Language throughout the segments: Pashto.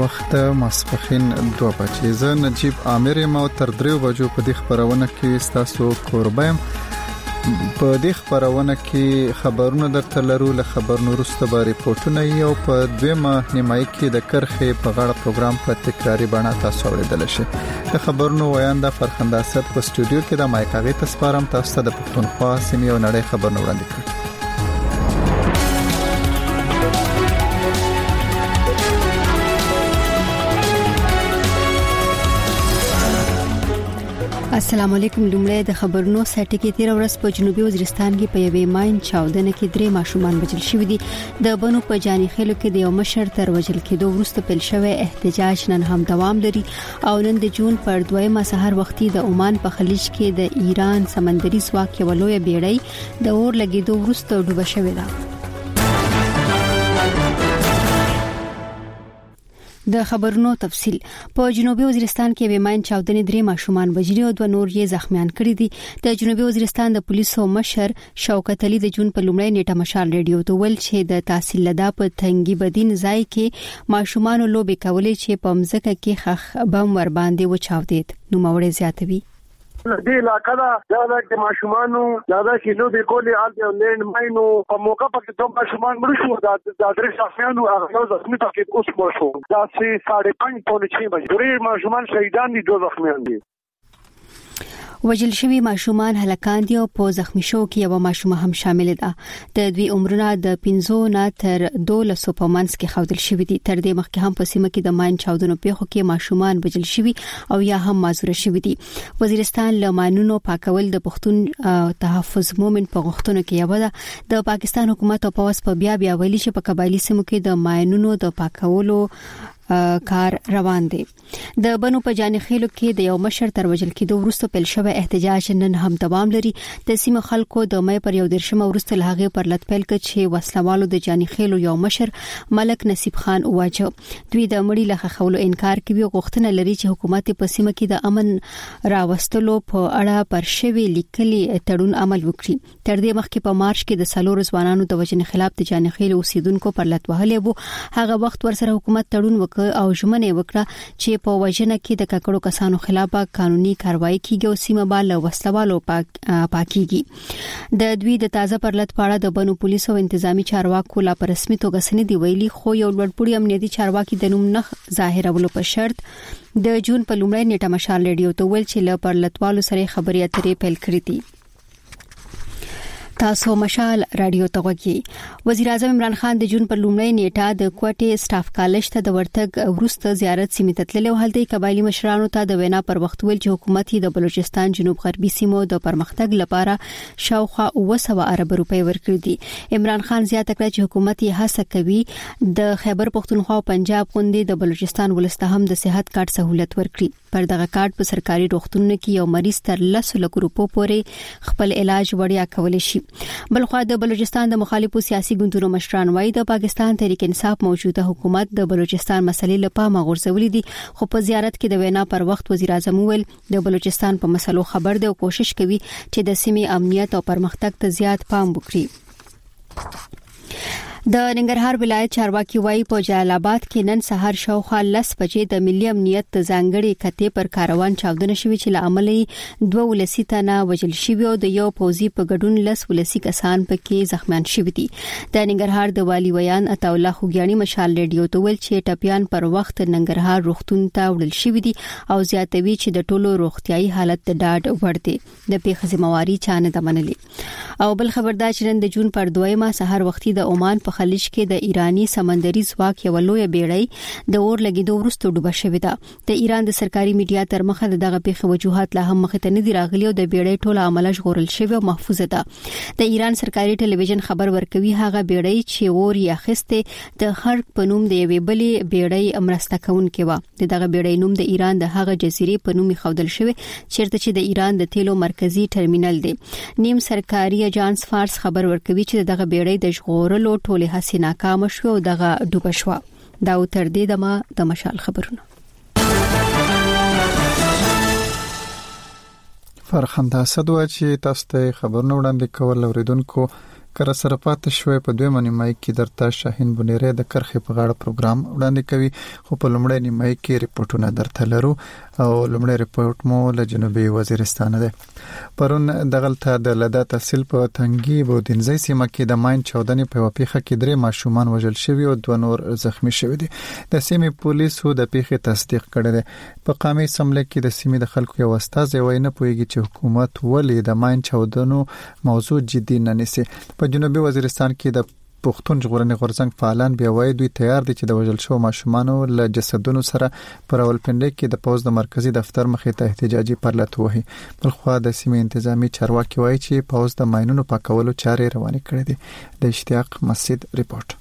وخت ماسپخین 2 بجې. زه نجیب عامر یم او تر 3 بجو په دې خبرونه کې تاسو کوربم. په دې خبرونه کې خبرونه درته لرو، له خبرونو وروسته به ریپورتونه یو په دویمه نیمایي کې د کرخې په غاړه پروګرام په تکراری بڼه تاسو اوریدل شي. د خبرونو ویانده فرخنده اسد په سټوډیو کې د مایکاغي تسپارم تاسو ته د پښتونخوا سیمې او نړۍ خبرونه وړاندې کړم. السلام علیکم. لومړی د خبرونو سټی کې 13 ورځ په جنوبي وزیرستان کې په یوې ماین چاودنه کې 3 ماشومان وژل شوي دي. د بنو په جاني خیلو کې د یو مشر تر وژل کېدو وروسته پیل شوی احتجاج نن هم دوام لري او نن د جون پر 2 سحر وختي د عمان په خلیج کې د ایران سمندري ځواک یو لوی بیړۍ د اور لګیدو وروسته ډوبه شوې ده. د خبرونو تفصيل. په جنوبي وزیرستان کې ویماین چاودنې 3 ماشومان وژلي او 2 نور یې زخمیان کړي دي. د جنوبي وزیرستان د پولیسو مشر شوکت علي د جون په لومړۍ نیټه مشال ریډیو ته ویل چې د تحصیل لدا په تنګي بدین ځای کې ماشومان لوبي کولې چې په مځکه کې خخ بم ور باندې وچاودید. نو مورې زیاتوي دې علاقه دا د ماشومانو دا چې نو د کولې آل لینډ ماینو په موقع په کې دوه ماشومان مړ شو. دا درې شخصانو هغه زخمي پکې اوس مړ شو. دا 5:30 پورې چې مجبوري ماشومان شهیدان دي، 2 زخمیان دي. وجل شوی ماشومان هلکان دي او په زخمی شو کې یو ماشوم هم شامل ده. د دوی عمرونه د 15 نه تر 12 په منځ کې خودل شوی دي. تر دې مخکې هم په سیمه کې د ماین چاودنو پیښو کې ماشومان وجل شوی او یا هم معذور شوی دي. وزیرستان له ماینونو پاکول د پښتون تحفظ مومن په غوښتنو کې یو ده. د پاکستان حکومت او پوس په بیا ویلي چې په قبایلی سیمو کې د ماینونو د پاکولو کار روان دي. د بنو په جاني خیلو کې د یو مشر تر وژل کېدو وروسته پیل شوی احتجاج نن هم دوام لري. د سیمه خلکو د مې پر 1 وروسته لهغه پر لټ پیل کړ چې وسلوالو د جاني خیلو یو مشر ملک نصیب خان واجه. دوی د مړي لخوا خولو انکار کوي، غوښتنه لري چې حکومت په سیمه کې د امن راوستلو په اړه پر شوی لیکلي تړون عمل وکړي. تر دې مخکې په مارچ کې د سلور ځوانانو د وژنې خلاف د جاني خیلو اوسیدونکو پر لټ وهلې وو. هغه وخت ورسره حکومت تړون وکړ او ژمنه وکړه چې په وژنه کې د ککړو کسانو خلاف قانوني کاروایی کیږي او سیمه بال وسلوالو پاکيږي. د دوی د تازه پرلط پاړه د بنو پولیسو او انتظامی چارواکو لا پر رسمي توګه سند دی ویلي، خو یو لوړپوړي امنیتي چارواکي د نوم نه ظاهرولو په شرط د جون په لومړۍ نیټه مشال ریډیو ته ویل چې له پرلطوالو سره خبري اترې پیل کړې دي. تاسو مشال رادیو ته وګورئ. وزیر اعظم عمران خان د جون پر لومړۍ نیټه د کوټې سټاف کالج ته د ورتګ وروسته زیارت سیمه ته تللی او هلته قبایلی مشرانو ته د وینا پر وخت ویل چې حکومت د بلوچستان جنوب غربي سیمو د پرمختګ لپاره شاوخوا 900 ارب روپۍ ورکړي دي. عمران خان زیاته کړه چې حکومت یې هڅه کوي د خیبر پختونخوا او پنجاب غوندې د بلوچستان ولسته هم د صحت کارت سہولت ورکړي. پر دغه کارت په سرکاري روغتونونو کې یو مریض تر 10 لک روپو پورې خپل علاج وړیا کولی شي. بلخوا د بلوچستان د مخالفو سیاسي ګوندونو مشران وايي د پاکستان تحریک انصاف موجوده حکومت د بلوچستان مسلې لپاره غورځولې دي، خو په زیارت کې د وینا پر وخت وزیر اعظم ویل د بلوچستان په مسلو خبر دی او کوشش کوي چې د سیمې امنیت او پرمختګ ته زیات پام وکړي. د ننګرهار ولایت چارواکي وايي په جلال آباد کې نن سحر شاوخوا 10 بجې د ملي امنیت د ځانګړي کتې پر کاروان چاودنه شوې چې له امله 2 ولسی تنه وژل شوی او د یو پوزي په ګډون 10 ولسی کسان پکې زخمیان شوي دي. د ننګرهار د والی ویان عطا الله خوګیانی مشال ریډیو ته ویل چې ټپيان پر وخت ننګرهار روغتون ته وړل شوي دي او زیاتوي چې د ټولو روغتيایي حالت د ډاډ وړ دي. د پیښې ذمہواری چانه د منلي. او بل خبردار چې نن د جون پر 2 سحر وختي د عمان په خلیج کې د ایرانی سمندري ځواک یو لوی بیړۍ د اور لګیدو وروسته ډوبه شوې ده. د ایران د سرکاري میډیا تر مخه دغه پیښه وجوهات لا هم مخ ته نه دی راغلي او د بیړۍ ټوله عمله ژغورل شوی او محفوظه ده. د ایران سرکاري ټلویزیون خبر ورکوي هغه بیړۍ چې اور یې اخیسته د خرق په نوم د یوې بلې بیړۍ امرسته کوونکې و. دغه بیړۍ نوم د ایران د هغه جزیرې په نوم خودل شوی چیرته چې د ایران د تیلو مرکزی ټرمینل دی. نیم سرکاري اجانس فارس خبر ورکوي چې دغه بیړۍ د ژغورلو ټوله هڅې ناکام شو او دغه ډوبه شو. دا تر دې دمه د مشال خبرونه. فرخنده اسد چې تاسو ته خبرونه وړاندې کول اوریدونکو کر سره پات شوې په دوه نیمه کې درته شاهین بنيره د کرخې په غاړه پروګرام وړاندې کوي خو په لومړی نیمه کې ریپورتونه درته لرو او لومړی ریپورت مو له جنوبي وزیرستان دی. پرون دغلته د لدا تحصیل په تنګي بودینځي سیمه کې د ماین چاودنې په وپیخه کې 3 ماشومان وژل شوي او 2 نور زخمی شوي دي. د سیمې پولیسو د پیښې تصدیق کړی دی. په قامي سمله کې د سیمې د خلکو یو استاد وایي نه پوهیږي چې حکومت ولې د ماین چاودنو موضوع جدي نه نیسي. په جنوبي وزیرستان کې د پښتون ژغورنې غورځنګ فعالان بیا وایي دوی تیار دي چې د وژل شو ماشومانو له جسدونو سره پر راولپنډي کې د پوز د مرکزی دفتر مخې ته احتجاجي پرلط وهي. بلخوا د سیمې انتظامی چارواکي وایي چې پوز د ماینونو پاکولو چارې روانې کړې دي. د اشتیاق مسجد ریپورت.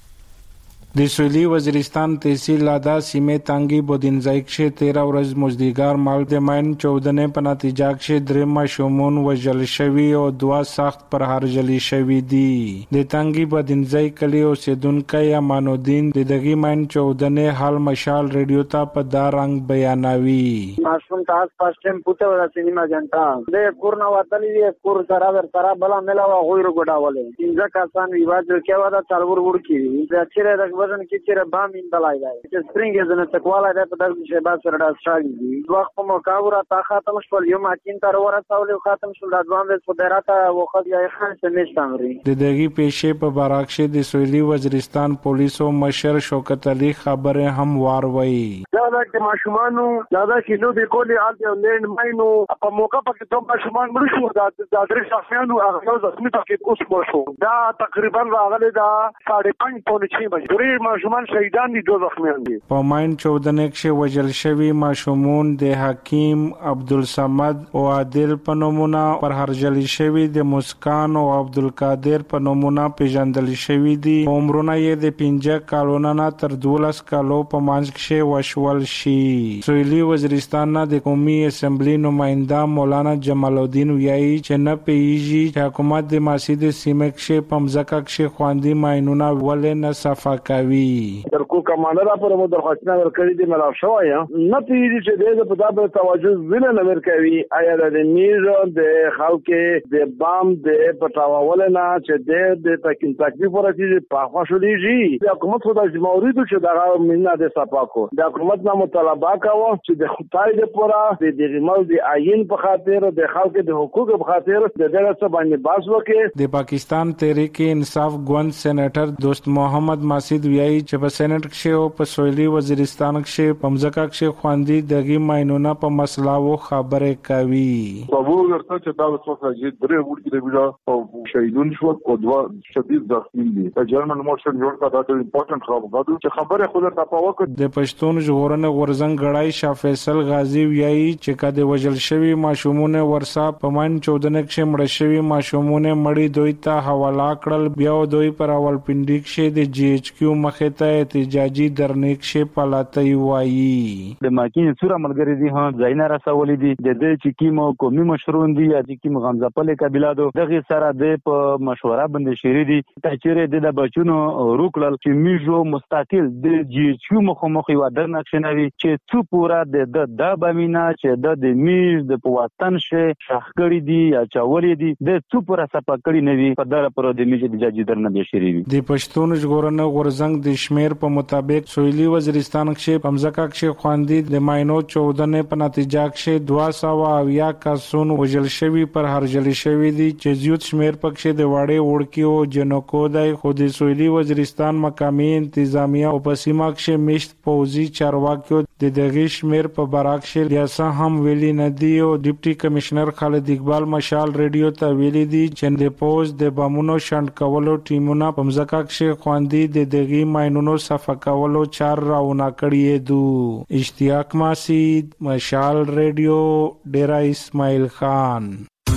د سویلي وزیرستان تحصیل لادا سیمه تانګي بودینځای کې 13 ورځ مزدیګار مال د ماین چودنې په نتیجه کې 3 ماشومان وژل شوي او 2 سخت پر هرجلی شوي دي. د تانګي بودینځای کلی اوسیدونکو امان الدین د دغه ماین چودنې حال مشال ریډیو ته په دارنګ بیانوي. ماشوم ته پاس ټیم پوته ولا سینما جنتا د کورنا وتلی کور سره ورته بلا ملاوه غویر ګډاولې انځه کسان ویواز کې ودا څلور ور کې د چیرې وزن کې چې بام اندلای دی چې سپرینګ زنه تکواله ده په دغه شی با سره راځي دي وخت په مقاوره تا ختم شول یو ماکین تر ورسول ختم شول د ځوان د صدراته وخت یې خان سمېش تمري د دغه پیښې په باراکشه د سویلي وزیرستان پولیسو مشر شوکت علي خبره هم واروي. دا د ماشومانو دا کیلو د کولی آلته لند ماینو په موقع په دوه ماشومان مړ شو د درې شخصانو هغه زخمی پکې اوس مړ شو. دا تقریبا راغله دا 5:30 پونچې بجې ماشومان شهیدان دي 2 زخمیان دي. په ماین چودنې کې وژل شوي ماشومان د حکیم عبدالصمد او عادل په نومونه پر هرجلی شوي د مسکان او عبدالقادر په نومونه پیژندل شوي دي. عمرونه یې د 15 کالونو نه تر 12 کالو په منځ کې وشول شي. سویلي وزیرستان د قومي اسمبلی نماینده مولانا جمال الدین ویایي چې نه پیږي چې حکومت د ماسید سیمه کې په مځکه کې خواندي ماینونه ولې نه صفا کوي. درکو کمانډر پر مو درخواستونه ورکړي دي ملاو شوی نه پیږي چې د په دابه توجه زله نه ورکوي. آیا د نیزه د خلک د بام د پټاول نه چې د تکلیف ورته په خوشاليږي د حکومت خدای جمهوریت چې دا مینه د صفاکو د حکومت نه مطالبه کاوه چې د خدای د پورا د دغمل د عین په خاطر د خلک د حقوق په خاطر د دغه څه باندې باس وکړي. د پاکستان تحریک انصاف ګوند سېنیټر دوست محمد ماسید ویایي چې په سېنات کې او په سویلي وزیرستان کې په مځکه کې خواندي دغه ماینونه په مسلاو خبره کوي. په ورته چې دا څه چې درې ورته دی بیا او شهیدون شو او 2 شدید زخمی دي. په جرمن موشن جوړ کا دا ډېر امپورټنت خبره چې خبره خو درته په وخت د پښتون ژغورنې غورځنګ غړای شاه فیصل غازی ویایي چې کده وژل شوی ماشومونه ورسا په ماین چودنې کې مړ شوی ماشومونه مړی دوی ته حواله کړل بیا دوی پر راولپنډي کې د جی ایچ کیو مخه ته احتجاجي درنیک شي پلاتای وایي. د ماکین سوره ملګری دي ها زینا رسولې دي د دې چې کیمو قومي مشرون دي یا چې کیم غمزپل قبیله دو دغه سره د په مشوره باندې شری دي ته چیرې د بچونو روکل چې میجو مستقل د جی ایچ مخ یو درنک شنوي چې څو پورا د بامینا چې د میز د پواتن شي شخګړی دي یا چاولې دي د څو پورا سپکړی نوي په دره پر د میج د جاجي درنه دي شری وي. د پښتون ژغورنې غورځنګ د شمیر په مطابق سویلي وزیرستان کې په مځکه کې خواندي د ماینو چودنې په نتیجه کې 200 کسان وژل شوي پر هرجلی شوي دي چې زیات شمیر پکې د واړې وړکیو جنکو دای خو د سویلي وزیرستان مقامي انتظامیه او په سیمه کې مشت پوزي چارواکیو د دغه شمیر په باراکشه لیاسه هم ویلي نه دی او ډیپټي کمشنر خالد اقبال مشال ریډیو ته ویلي دي چې د پوز د بمونو شند کولو ټیمونه په مځکه کې خواندي د دغه ماینونو صفا کولو چار راونه کړی دو. اشتیاق مسجد مشال ریډیو ډیرا اسماعیل خان.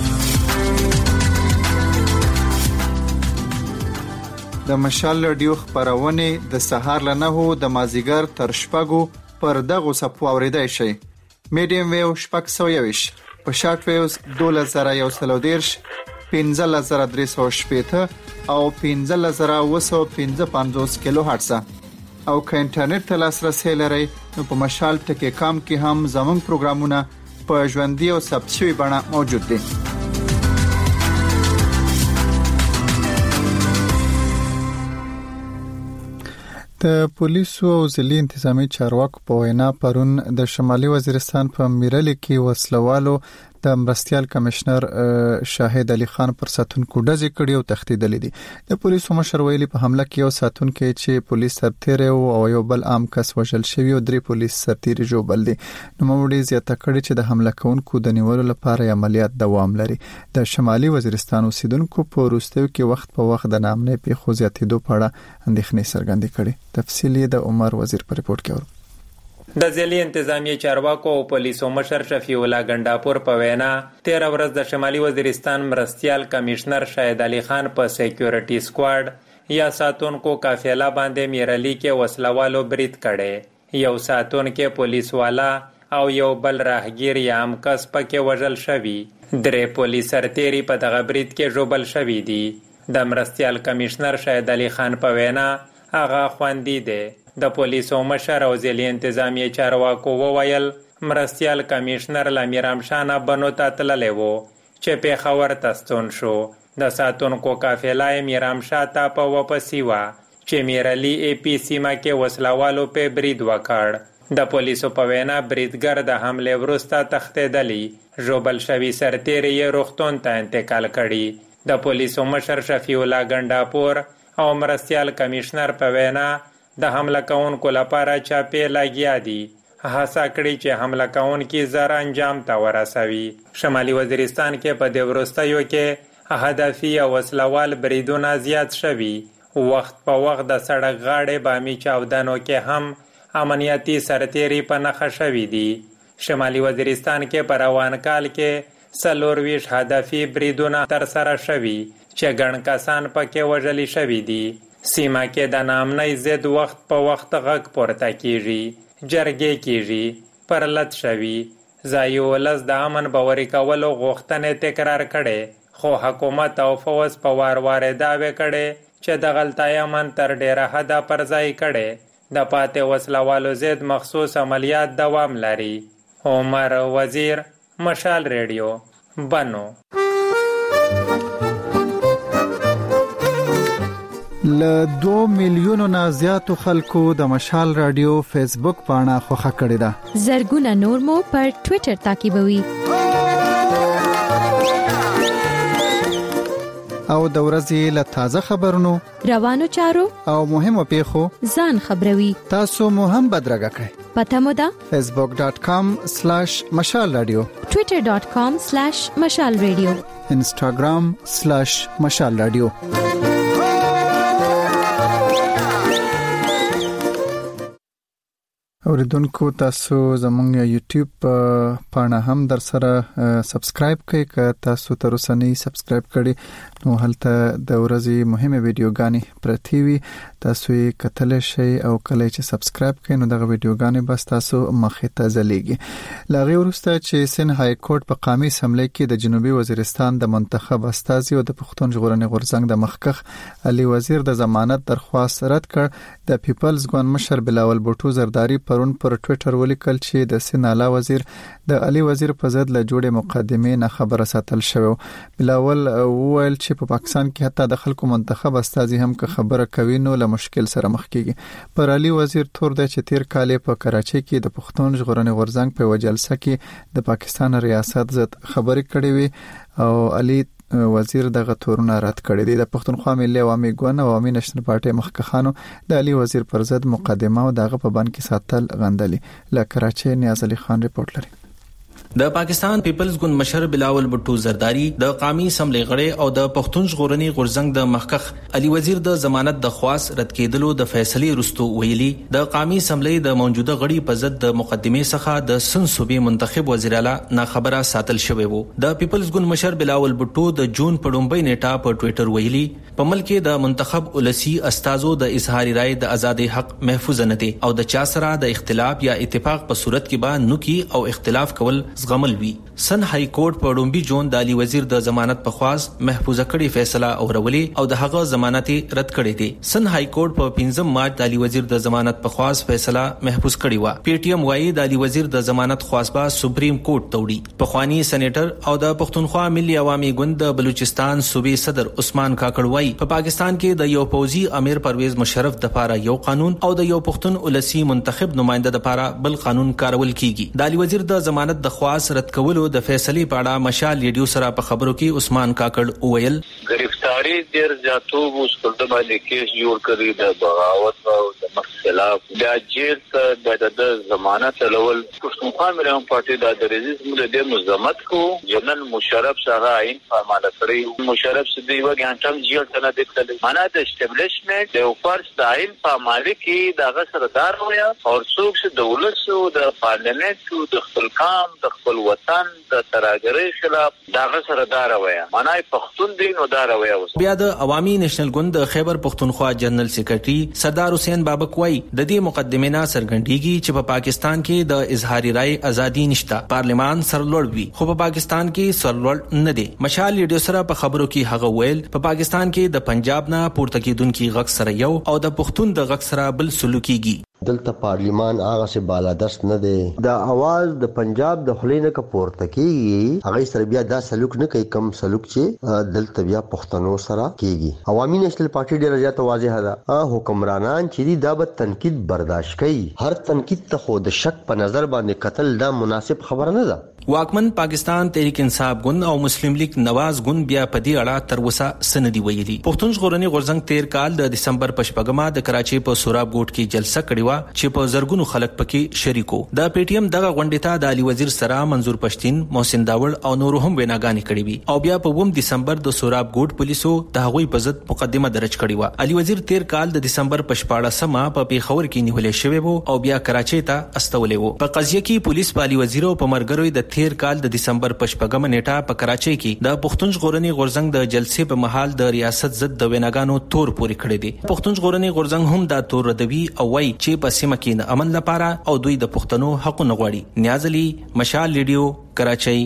د مشال ریډیو خبرونه د سهار له 9 د مازیګر تر شپږو پر دغه صفو اوریدای شي. میډیم ویو شپږ 120 په شارټ ویوز 2130 15380 او 15955 کیلو هرتز او که انټرنیټ ته لاسرسي لرئ نو په مشال ټکی کام کې هم زموږ پروګرامونه په ژوندۍ او ثبت شوی بڼه موجود دي. د پولیسو او ځلي انتظامی چارواکو په وینا پرون د شمالي وزیرستان په میرلی کې وسلوالو د مرستيال کمشنر شاهد علي خان پر ساتونکو ډزې کړې او تهدیدلې دي. د پولیسو مشر ویلي په حمله کې یو ساتونکو چې پولیس سرتیر او یو بل عام کس وژل شوی او 3 پولیس سرتیر جوړل دي. نو موږ زیاته کړی چې د حمله کوونکو د نیولو لپاره عملیات دوام لري. د شمالي وزیرستان اوسیدونکو په وروستیو کې وخت په وخت د نامنې په خو زیاتېدو په اړه اندېښنې څرګندې کړې. تفصیل د عمر وزیر په ریپورت کې ورو. د ځلي انتظامی چارواکو او پولیسو مشر شفیع الله ګنداپور په وینا 13 ورځ د شمالي وزیرستان مرستيال کمشنر شاهد علي خان په سکیورټي سکواډ یا ساتونکو قافله باندې میرلی کې وسلوالو برید کړي. یو ساتونکو پولیس والا او یو بل راهګیر یا عام کس پکې وژل شوی. 3 پولیس سرتیری په دغه برید کې ژوبل شوی دي. د مرستيال کمشنر شاهد علي خان په وینا هغه خوندي دي. د پولیسو مشر او ځلي انتظامی چارواکو وویل مرستيال کمشنر لمیرام شاه بنو ته تللی وو چې پیښور ته ستون شو. د ساتونکو قافله میرام شاه ته په واپسی وا چې میرلی ای پی سیمه کې وسلوالو په برید وکړ. د پولیسو په وینا بریدګر د حمله وروسته تښتېدلی. ژوبل شوی سرتیری یې روغتون ته انتقال کړي. د پولیسو مشر شفیع الله ګنداپور او مرستيال کمشنر په وینا د حمله کوونکو لپاره چاپې لګیا دي. هڅه کړې چې حمله کوونکي زر انجام ته ورسوي. شمالي وزیرستان کې په دې وروستیو کې هدفي او وسلوال بریدونه زیات شوي. وخت په وخت د سړک غاړې بامي چاودنو کې هم امنیتي سرتیري په نښه شوي دي. شمالي وزیرستان کې په روان کال کې 24 هدفي بریدونه ترسره شوي چې ګڼ کسان پکې وژل شوي دي. سیمه کې د نامنۍ ضد وخت په وخت غږ پورته کیږي. جرګې کیږي. پرلط شوي. ځایي ولس د امن باوري کولو غوښتنې تکرار کړي خو حکومت او فوز په وار دعوې کړي چې د غلطۍ امن تر ډیره حده پر ځای کړي. د پاتې وسلوالو ضد مخصوص عملیات دوام لري. عمر وزیر، مشال ریډیو، بنو. ل 2 میلیونو نه زیاتو خلکو د مشال رادیو فیسبوک پاڼه خوښه کړې ده. زرګونه نور مو پر ټوئیټر تعقیبوي. او د ورځې له تازه خبرونو، روانو چارو او مهمو پیښو ځان خبروي. تاسو مو هم بدرګه کړئ. پته مو ده facebook.com/مشال رادیو، twitter.com/مشال رادیو، instagram/مشال رادیو. اوریدونکو تاسو زموږ یوټیوب پاڼه هم در سره سبسکرایب کړئ. که تاسو تر اوسه نه سبسکرایب کړئ نو هلته د ورځې مهمه ویډیوګانې پرتی وي. تاسو یې کتل شئ او کله چې سبسکرایب کړئ نو دغه ویډیوګانې بس تاسو مخې ته ځلېږي. لاغي ورسته چې سن های کورټ په قامي اسمبلی کې د جنوبي وزیرستان د منتخب استازي او د پښتون ژغورنې غورځنګ د مخکخ علي وزیر د ضمانت درخواست رد کړ. د پیپلز ګوند مشر بلاول بوټو زرداری پرون پر ټوئیټر ولیکل چې د سن اعلی وزیر د علي وزیر په ضد له جوړې مقدمې نه خبره ساتل شوی. بلاول وویل چې په پاکستان کې حتی د خلکو منتخب استازي هم که خبره کوي نو له مشکل سره مخ کیږي. پر علي وزیر تور د چې تیر کال په کراچۍ کې د پښتون ژغورنې غورځنګ په وجلسه کې د پاکستان ریاست ضد خبرې کړې وي او علي وزیر دغه تورونه رد کړی دی. د پښتونخوا ملي عوامي ګوند او عوامي نشنل پارټي مخکخانو د علي وزیر پر ضد مقدمه او دغه په بند کې ساتل غندلي. له کراچۍ نیاز علي خان ریپورت لري. د پاکستان پیپلز ګوند مشر بلاول بوټو زرداری د قومي اسمبلی غړی او د پښتون ژغورنې غورځنګ د مخکخ علي وزیر د ضمانت درخواست رد کېدلو د فیصلې وروسته ویلي د قومي اسمبلی د موجوده غړي په ضد د مقدمې څخه د سن صوبې منتخب وزیر اعلی نه خبره ساتل شوی وو. د پیپلز ګوند مشر بلاول بوټو د جون په لومړۍ نیټه په ټوئیټر ویلي په ملک کې د منتخب ولسی استازو د اظهار رائے د آزادۍ حق محفوظ نه دي او د چا سره د اختلاف یا اتفاق په صورت کې به نوکي او اختلاف کول زغمل وي. سن های کورټ په ډومبي جون د علي وزیر د ضمانت په خواست محفوظه کړي فیصله اورولې او د هغه ضمانت رد کړي دي. سن های کورټ په 15 مارچ د علي وزیر د ضمانت په خواست فیصله محفوظ کړي و. پی ټی ایم وايي د علي وزیر د ضمانت خواست به سپریم کورټ ته وړي. پخوانی سېنیټر او د پښتونخوا ملي عوامي ګوند د بلوچستان صوبې صدر عثمان کاکړ وايي په پاکستان کې د یو پوځي امیر پرویز مشرف د لپاره یو قانون او د یو پښتون ولسی منتخب نماینده د لپاره بل قانون کارول کیږي. د علي وزیر د ضمانت د خواست رد کولو د فیصلې په اړه مشال ریډیو سره په خبرو کې عثمان کاکړ وویل گرفتاری ډیر زیاتوب اوس په باندې کیس جوړ کړی د بغاوت او د مخالف د جیل د ضمانت لول پښتونخوا ملي پارټي د ريزم د مزمت کو جنرال مشرف سره عین فرمانه کړی. مشرف سدي وګانټم جیل ته نه دکتل معنا د اسټابلیشمنت د فرست د عین فرمانه کې د غسردار ویا او څوک چې دولت او د پارلیمنت او د خپل کام د خپل وطن د تراګری خلاف د غسردار ویا معنا پښتون دین او دار ویا. بیا د عوامي نېشنل ګوند د خیبر پښتونخوا جنرال سیکریټري سردار حسین بابک وای د دې مقدمه نه سرګندېږي چې په پاکستان کې د اظهار رائے ازادي نشته. پارلیمان سرلوړ وي خو په پاکستان کې سرلوړ نه دی. مشال ریډیو سره په خبرو کې هغه ویل په پاکستان کې د پنجاب نه پورته کېدونکي غږ سره یو او د پښتون د غږ سره بل سلوکيږي. دلته پارلیمان هغه سه بالادست نه دی. د اواز د پنجاب د خلینو کا پورته کیږي هغه سره بیا دا سلوک نه کوي کم سلوک چې دلته بیا پښتنو سره کیږي. عوامي نېشنل پارټي ډیره زیاته واضحه ده حکمرانان چې دا به تنقید برداشت کوي. هر تنقید ته خو د شک په نظر باندې قتل دا مناسب خبره نه ده. واکمن پاکستان تحریک انصاف ګوند او مسلم لیگ نواز ګوند بیا په دې اړه تر اوسه سندي ویلي. پښتون ژغورني غورځنګ تیر کال د دسمبر په شپږمه د کراچۍ په سوراب ګوټ کې جلسه کړې و چې په زرګونو خلک پکې شریکو. د پی ټی ایم دغه غونډې ته د علي وزیر سره منظور پښتين، محسن داوړ او نور هم ویناګانې کړې وي او بیا په 1 دسمبر د سوراب ګوټ پولیسو د هغوی په ضد مقدمه درج کړې و. علي وزیر تیر کال د دسمبر په 14مه په پیښور کې نیولې شوی وو او بیا کراچۍ ته استولې وو. په قضیه کې پولیس په علي وزیر او په مرګروي د تیر کال د دسمبر په 14مه نیټه په کراچۍ کې د پښتون ژغورني غورځنګ د جلسې په محل د ریاست ضد د ویناګانو تور پوري کړی دی. پښتون ژغورني غورځنګ هم دا تور ردوي او وايي چې په سیمه کې د امن لپاره او دوی د پښتنو حقوق غواړي. نیاز علي، مشال ریډیو، کراچۍ.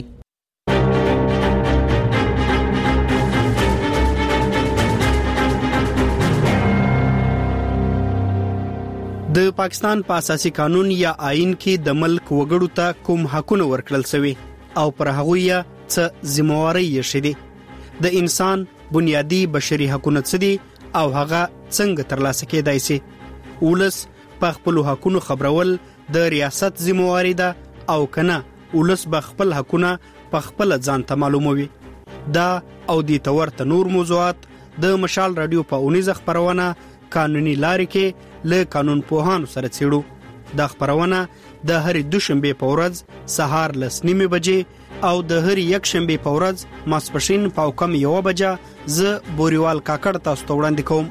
د پاکستان په اساسي قانون یا آئین کې د ملک وګړو ته کوم حقونه ورکړل شوی او پر هغه یې څه ذمہواری یې شېدي. د انسان بنیادی بشري حقونه څه دي او هغه څنګه ترلاسه کېدای شي. ولس په خپل حقونو خبرول د ریاست ذمہواری ده او کنه ولس به خپل حقونه په خپل ځان ته معلوموي. دا او د تورته نور موضوعات د مشال رادیو په 19 خبرونه قانوني لارې کې له قانون پوهانو سره څېړو. دا خبرونه د هر دوشنبه په ورځ سهار 9:30 بجې او د هر یک شنبه په ورځ ماسپښین په کم 1 بجه ز بوريوال کاکړ تاسو ته وړاندې کوم.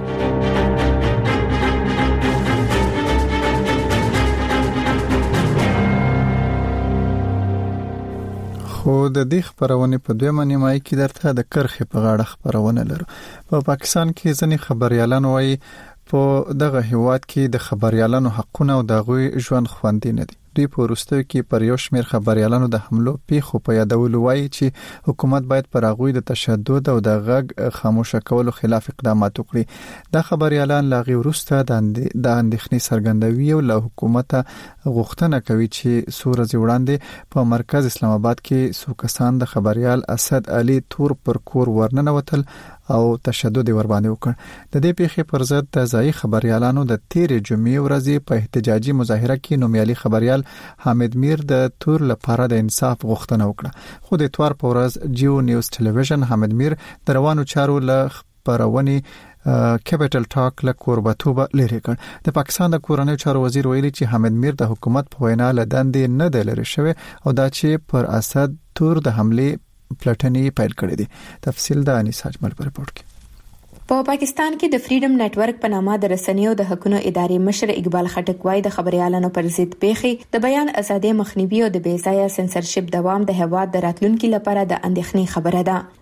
خو د دې خبرونه په دویمه نیمایي کې درته د کرخې په غاړه خبرونه لرو. په پاکستان کې ځینې خبريالان وایي په دغه هیواد کې د خبريالانو حقونه او د غوي ژوند خوندي نه دي. دوی په وروستیو کې پر یو شمېر خبريالانو د حملو پیښو په یادولو وایي چې حکومت باید پر هغوی د تشدد او د غږ خاموشه کولو خلاف اقدامات وکړي. دا خبريالان لاغي وروسته د اندېښنې څرګندوي او له حکومت غوښتنه کوي چې سورځ وړاندې په مرکز اسلام آباد کې څو کسان د خبريال اسد علي تور پر کور ورننوتل او تشدد ور باندې وکړ. د دې پیښې پر ضد د ځای خبريالانو د 13 جمعې ورځې په احتجاجي مظاهره کې نومیالي خبريال حامد میر د تور لپاره د انصاف غوښتنه وکړه. خو د اتوار په ورځ جیو نیوز ټلویزیون حامد میر د روانو چارو له خبرونې کیپټل ټاک له کوربتوبه لري کړ. د پاکستان د کورنۍ چارو وزیر ویلي چې حامد میر د حکومت په وینا له دندې نه دی لري شوی او دا چې پر اسد تور د حمله پلټنې پیل کړې دي. تفصیل د انیسا اجمل په رپورت کې. په پاکستان کې د فریډم نتورک په نامه د رسنیو د حقوقو ادارې مشر اقبال خټک وايي د خبريالانو پر ضد پیښې د بیان ازادي مخنیوي او د بې ځایه سنسرشپ دوام د هواد د راتلونکو لپاره د اندېښنې خبره ده.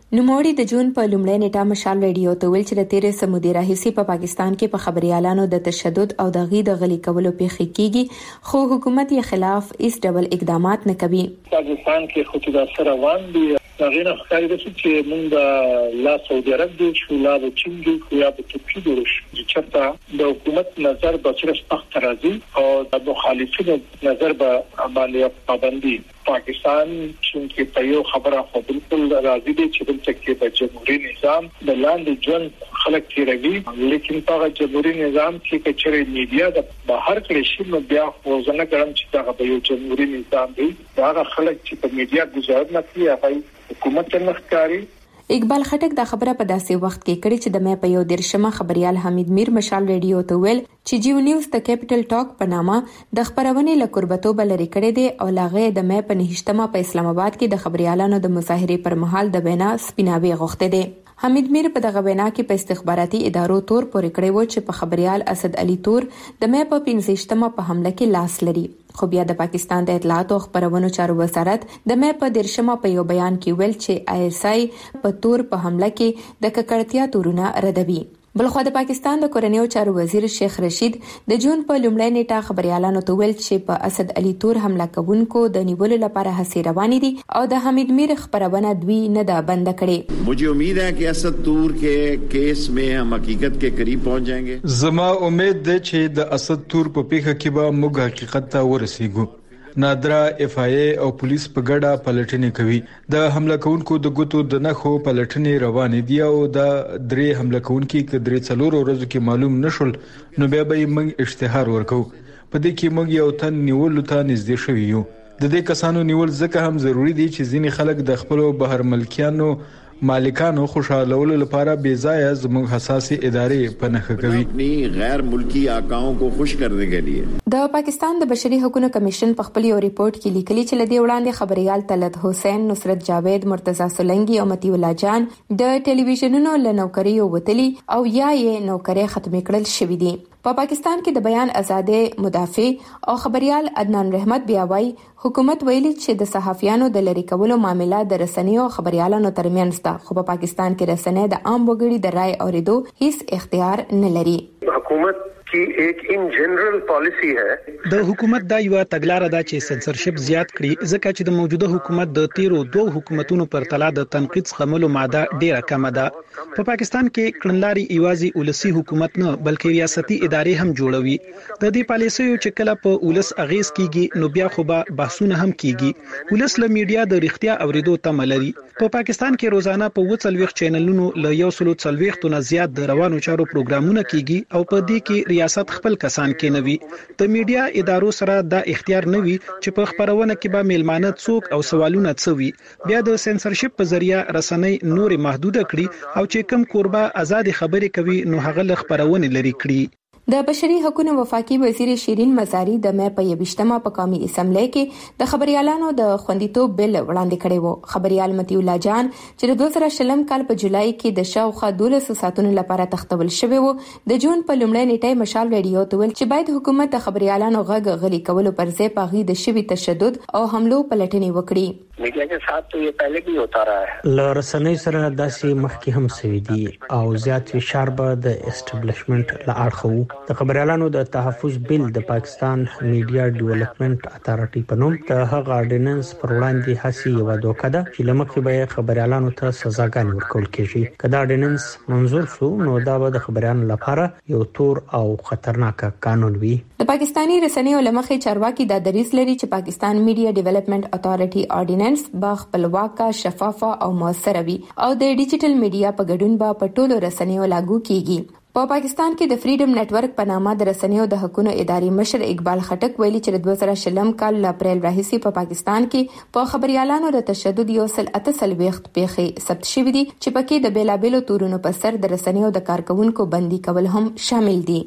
نوموړي د جون په لومړۍ نیټه مشال رادیو ته ویل چې د تیرې سمودي راهیسي په پاکستان کې په خبريالانو د تشدد او د غي د غلي کولو پیښې کیږي خو حکومت یې خلاف هیڅ ډول اقدامات نه کوي. پاکستان کې خو د سره وړاندې هغه نه ښکاري چې موږ د لا سعودي عرب د شولا د چین د یا د ترکیې د چرته د حکومت نظر به صرف تخت راځي او د مخالفینو نظر به باندې پابندي. پاکستان چې په یو خبره خو بالکل راضي دي چې دلته کې د جمهوریت نظام د لاندې ژوند خلک تیروي، لیکن په جمهوریت نظام کې چې میډیا د بهر کړي شي نو بیا خو ځنه ګرم چې دا به یو جمهوریت نظام دی. دا خلک چې په میډیا گزارنه کوي هغه حکومت نه ښکاري. اقبال خټک دا خبره په داسې وخت کې کړې چې د مې په یو درشمه خبريال حمید میر مشال رادیو ته ویل چې جیو نیوز د کیپټل ټاک په نامه د خبرونې له قربتو بلری کړې دي او لاغه د مې په 9مه په اسلام آباد کې د خبريالانو د مظاهره پر مهال د وینا سپیناوي غوښته دي. حمید میر په دغه وینا کې په استخباراتي ادارو تور پورې کړی و چې په خبريال اسد علي تور د مې په 15مه په حمله کې لاس لري. خو بیا د پاکستان د اطلاعات او خبرونو چارو وزارت د مې په 13مه په یو بیان کې ویل چې ISI په تور په حمله کې د ککړتیا تورونه ردوي. بلخو د پاکستان د کورنیو چارو وزیر شیخ رشید د جون په لومړۍ نیټه خبريالانو ته ویل چې په اسد علي تور حمله کوونکو د نیولو لپاره هڅې روانې دي او د حمید میر خبرونه دوی نه ده بند کړې. مجھے امید ہے کہ اسد تور کے کیس میں ہم حقیقت کے قریب پہنچ جائیں گے. زما امید ده چې د اسد تور په پیښه کې به موږ حقیقت ته ورسیږو. نادرا FIA او پولیس په ګډه پلټنې کوي. د حمله کوونکو د ګوتو د نخو پلټنې روانې دي او د درې حمله کوونکو کې درې څلور ورځې کې معلوم نشول نو بیا به موږ اشتهار ورکو. په دې کې موږ یو تن نیولو ته نږدې شوی یو. د دې کسانو نیول ځکه هم ضروری دي چې ځینې خلک د خپل بهر ملکیانو مالکانو خوشالولو لپاره بے ځای زموږ حساسي ادارې په نخښه کوي. اپنی غیر ملکی آقاؤں کو خوش کرنے کے لیے د پاکستان د بشري حقوقو کمیشن په خپل یو ریپورت کې لیکلي چې لدی وړاندې خبريال طلعت حسین، نصرت جاوید، مرتضی سولنګي او متي الله جان د ټلویزیونونو له نوکری وتلي او یا یې نوکری ختم کړل شوې دي. په پاکستان کې د بیان ازادي مدافع او خبريال عدنان رحمت بیاوي حکومت ویلي چې د صحافیانو د لری کولو معاملې د رسنیو خبريالانو ترمنځ ده، خو په پاکستان کې رسنۍ د عام وګړي د رائے اوریدو هیڅ اختیار نه لري. حکومت کی ایک ان جنرل پالیسی ہے. د حکومت دا یو تګلارې ده چې سنسرشپ زیات کړي ځکه چې د موجوده حکومت د تیرو دوه حکومتونو پر تلا د تنقید څخه ماده ډیره کم ده. په پاکستان کې کړنلاري ایوازي ولسی حکومت نه بلکې ریاستي ادارې هم جوړوي. د دې پالیسیو چې کله په ولس اغیز کیږي نو بیا خو به بحثونه هم کیږي. ولس له میډیا د اړتیا اوریدو تمه لري. په پاکستان کې روزانه په 40 چینلونو له 140 نه زیات د روانو چارو پروګرامونه کیږي او په دې کې ریاست خپل کسان کې نوي. د میډیا ادارو سره دا اختیار نوي چې په خبرونه کې به میلمانه څوک او سوالونه څوي. بیا د سنسرشپ په ذریعہ رسنۍ نور محدوده کړي او چې کوم کوربه آزاد خبرې کوي نو هغه له خبرونه لري کړي. د بشري حقوقو وفاقي وزیر شیرین مزاری د مې په 21مه په قومي اسمبلی کې د خبريالانو د خوندیتوب بل وړاندې کړی وو. خبريال متي الله جان چې د 2020 کال په جولای کې د شاوخوا 12 ساعتونو لپاره تختول شوی وو د جون په لومړۍ نیټه مشال رادیو ته ویل چې باید حکومت د خبريالانو غږ غلي کولو پر ځای پاغي د شوی تشدد او حملو پلټنې وکړي. میډیا کے ساتھ تو یہ پہلے بھی ہوتا رہا ہے. لرسنۍ سره داسې مخکې هم سوي دي او زیات فشار به د اسټابلیشمنت لاړ د خبريالانو د تحفظ بل د پاکستان میډیا ډیولپمنٹ اتارټي په نوم د هغه اورډیننس پر وړاندې هڅه یو دوکه ده چې لمخې به خبريالانو ته سزاګانې ورکول کیږي. کله اورډیننس منظور شو نو دا به د خبريالانو لپاره یو تور او خطرناک قانون وي. د پاکستاني رسنیو لمخې چارواکي د دریس لري چې پاکستان میډیا ډیولپمنٹ اتارټي اورډیننس با خپلواکه، شفافه او موثره وي او د ډیجیټل میډیا په ګډون به په ټولو رسنیو لاګو کیږي. په پاکستان کې د فریډم نتورک په نامه د رسنیو د حقوقو ادارې مشر اقبال خټک ویلي چې د 2020 کال ل اپریل راهیسې په پاکستان کې په خبريالانو د تشدد یو سل 38 پیښې ثبت شوې دي چې پکې د بیلابېلو تورونو په سر د رسنیو د کارکونکو بندي کول هم شامل دي.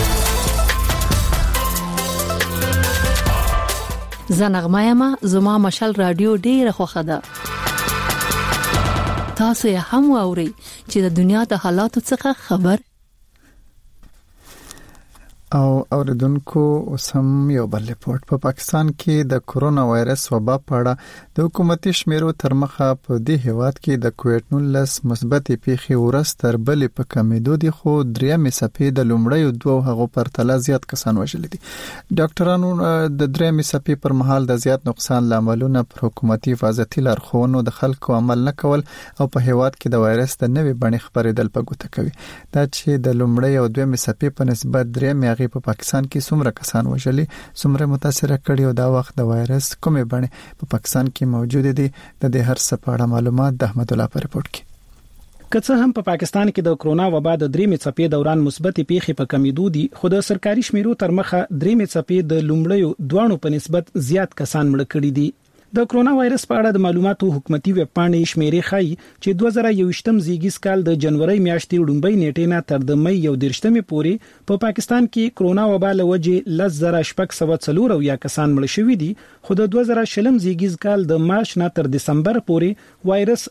زنغمایما زما مشال رادیو ډیره خوښه ده. تاسو یې هم واورئ چې د دنیا د حالاتو څخه خبر او اوریدونکو سم یو بل ریپورت په پاکستان کې د کورونا وایرس وبا په اړه د حکومتي شمیرو تر مخه په دې هیواد کې د کووډ-19 مثبت پیښې ورستر بلې په کمیدو دي خو درېمې څپې د لومړیو دوه هغو پرتله زیات کسان وژل دي. ډاکټرانو د درېمې څپې پر مهال د زیات نقصان لاملونه پر حکومتي حفاظتي لارښوونو د خلکو عمل نه کول او په هیواد کې د وایرس د نوې بڼې خبرېدل په ګوته کوي. دا چې د لومړی او دویمې څپې په نسبت درېمې په پاکستان کې څومره کسان وژلي څومره متاثر کړي او دا وخت د وایرس کومې بڼې په پاکستان کې موجود دي د دې هر څه په اړه معلومات د احمد الله په ریپورت کې. که څه هم په پاکستان کې د کرونا وبا د درېمې څپې دوران مثبت پیښې په کمیدو دي خو د سرکاري شمیرو تر مخه درېمې څپې د لومړیو دوانو په نسبت زیات کسان مړ کړي دي. د کرونا وایرس په اړه د معلوماتو حکومتي ویب پاڼې شمیرې ښيي چې 2021م زیږیز کال د جنوري میاشتې وړاندې نیټې نه تر د مې 11مې پورې په پاکستان کې کرونا وبا له وجې 10,604 یا کسان مړ شوي دي خو د 2020م زیږیز کال د مارچ نه تر دسمبر پورې وایرس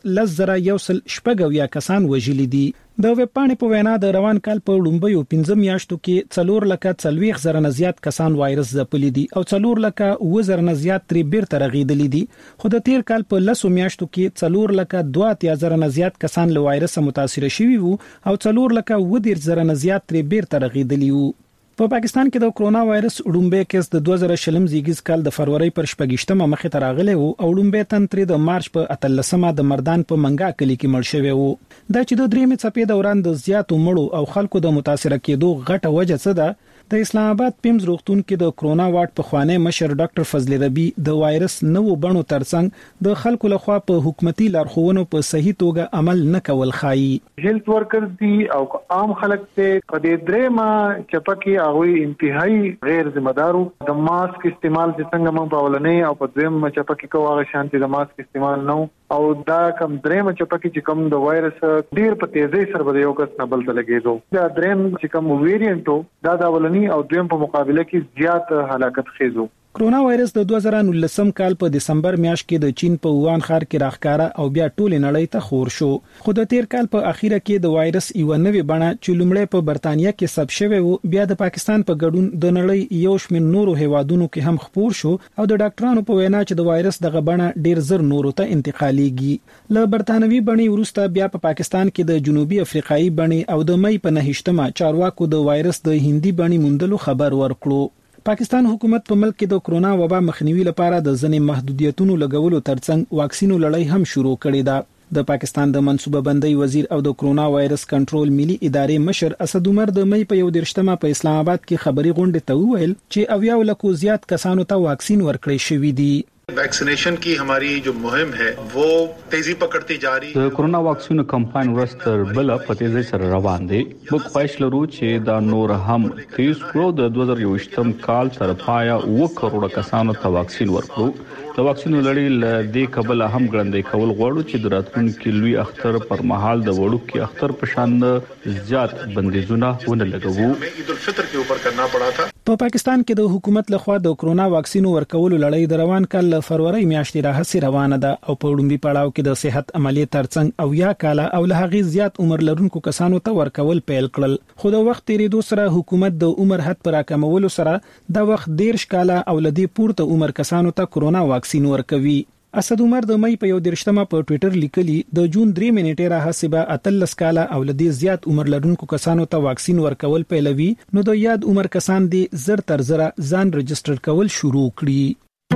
10,104 یا کسان وژلي دي. د ویب پاڼې په وینا د روان کال په وړاندې 15 میاشتو کې 4,40,000 نه زیات کسان وایرس ځپلي دي او 4,000 نه زیات تر بیرته رغیدلي دي خو د تیر کال په 10 میاشتو کې 4,32,000 نه زیات کسان له وایرس متاثر شوي وو او 4,10,000 نه زیات تر بیرته رغیدلي وو. په پاکستان کې د کرونا وایرس وړاندې کیس د 2020م زیږیز کال د فروری پر 28مه مخې ته راغلی وو او وړاندې تن تر د مارچ په 13مه د مردان په منګا کلی کې مړ شوی وو. دا چې د درېمې څپې دوران د زیاتو مړو او خلکو د متاثر کېدو غټه وجه څه ده؟ د اسلام آباد پیمز روغتون کې د کرونا واټ په خوانی مشر ډاکټر فضل ربی د وایرس نوو بڼو ترڅنګ د خلکو لخوا په حکومتي لارښوونو په صحیح توګه عمل نه کول خایي. هیلث ورکرز دي او عام خلک ته په دې درېمه چپکی هغه انتهایی غیر ذمہ دارو د ماسک استعمال چې څنګه موږ په ولنې او په درېمه چپکی کوه شانتي د ماسک استعمال نو او دا کم درېمه چپکی چې کم د وایرس ډیر په تیزی سره به یو کس نه بل ته لګیدو. دا درېم چې کم ویریانټو دا د ولنې او دویم په مقابله کې زیات هلاکت خیزو. کرونا وایرس د 2019 کال په دسمبر میاشت کې د چین په ووهان ښار کې راښکاره او بیا ټول نړۍ ته خور شو. خو د تیر کال په اخیره کې د وایرس یو نوې بڼه چې لومړی په برتانیا کې ثبت شوی وو بیا د پاکستان په ګډون د نړۍ یو شمېر نورو هیوادونو کې هم خپور شو او د ډاکټرانو په وینا چې د وایرس دغه بڼه ډیر زر نورو ته انتقالېږي. له برتانوي بڼې وروسته بیا په پاکستان کې د جنوبي افریقایي بڼې او د مې په 9مه چارواکو د وایرس د هندي بڼې موندلو خبر ورکړو. پاکستان حکومت په ملک کې د کرونا وبا مخنیوي لپاره د ځینې محدودیتونو لګولو ترڅنګ واکسینو لړۍ هم شروع کړې ده. د پاکستان د منصوبه بندۍ وزیر او د کرونا وایرس کنټرول ملي ادارې مشر اسد عمر د مې په 11مه په اسلام آباد کې خبري غونډه ته وویل چې 90 لکو زیات کسانو ته واکسین ورکړی شوی دی. वैक्सीनेशन की हमारी जो मुहिम है वो तेजी पकड़ती जा रही है. د کرونا واکسینو کمپاین ورستر بل په تیزی سره روان دي. موږ خواهش لرو چې دا نور هم تیز کړو. د 2021م کال تر پایا 1 کروڑ کسانو ته واکسین ورکړو. د واکسینو لړۍ ل دې قبل هم ګړندې کول غواړو چې د راتلونکي لوی اختر پر مهال د وړوکي اختر په شان زیات بندیزونه ونه لګوو. عید الفطر के ऊपर करना पड़ा था. په پاکستان کې د حکومت لخوا د کرونا واکسینو ورکولو لړۍ د روان کال فروری میاشتې راهسې روانه ده او په وړاندې پړاو کې د صحت عملیات ترڅنګ او یا کاله او له هغې زیات عمر لرونکو کسانو ته ورکول پیل کړل. خو د وخت تیریدو سره حکومت د عمر حد پر راکمولو سره د وخت 13 کاله او لدی پورته عمر کسانو ته کرونا واکسین ورکوي. اسد عمر د مې په 11مه په ټوئیټر لیکلي د جون 3 نیټه راهسبه 13 کاله او لدی زیات عمر لرونکو کسانو ته واکسین ورکول پیلوي نو د یاد عمر کسان دي زر تر زره ځان رجستر کول شروع کړي.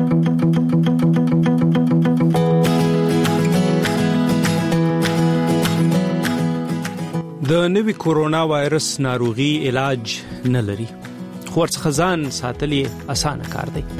د نوي کورونا وایرس ناروغي علاج نه لري خو ورڅخه ځان ساتل اسانه کار دی.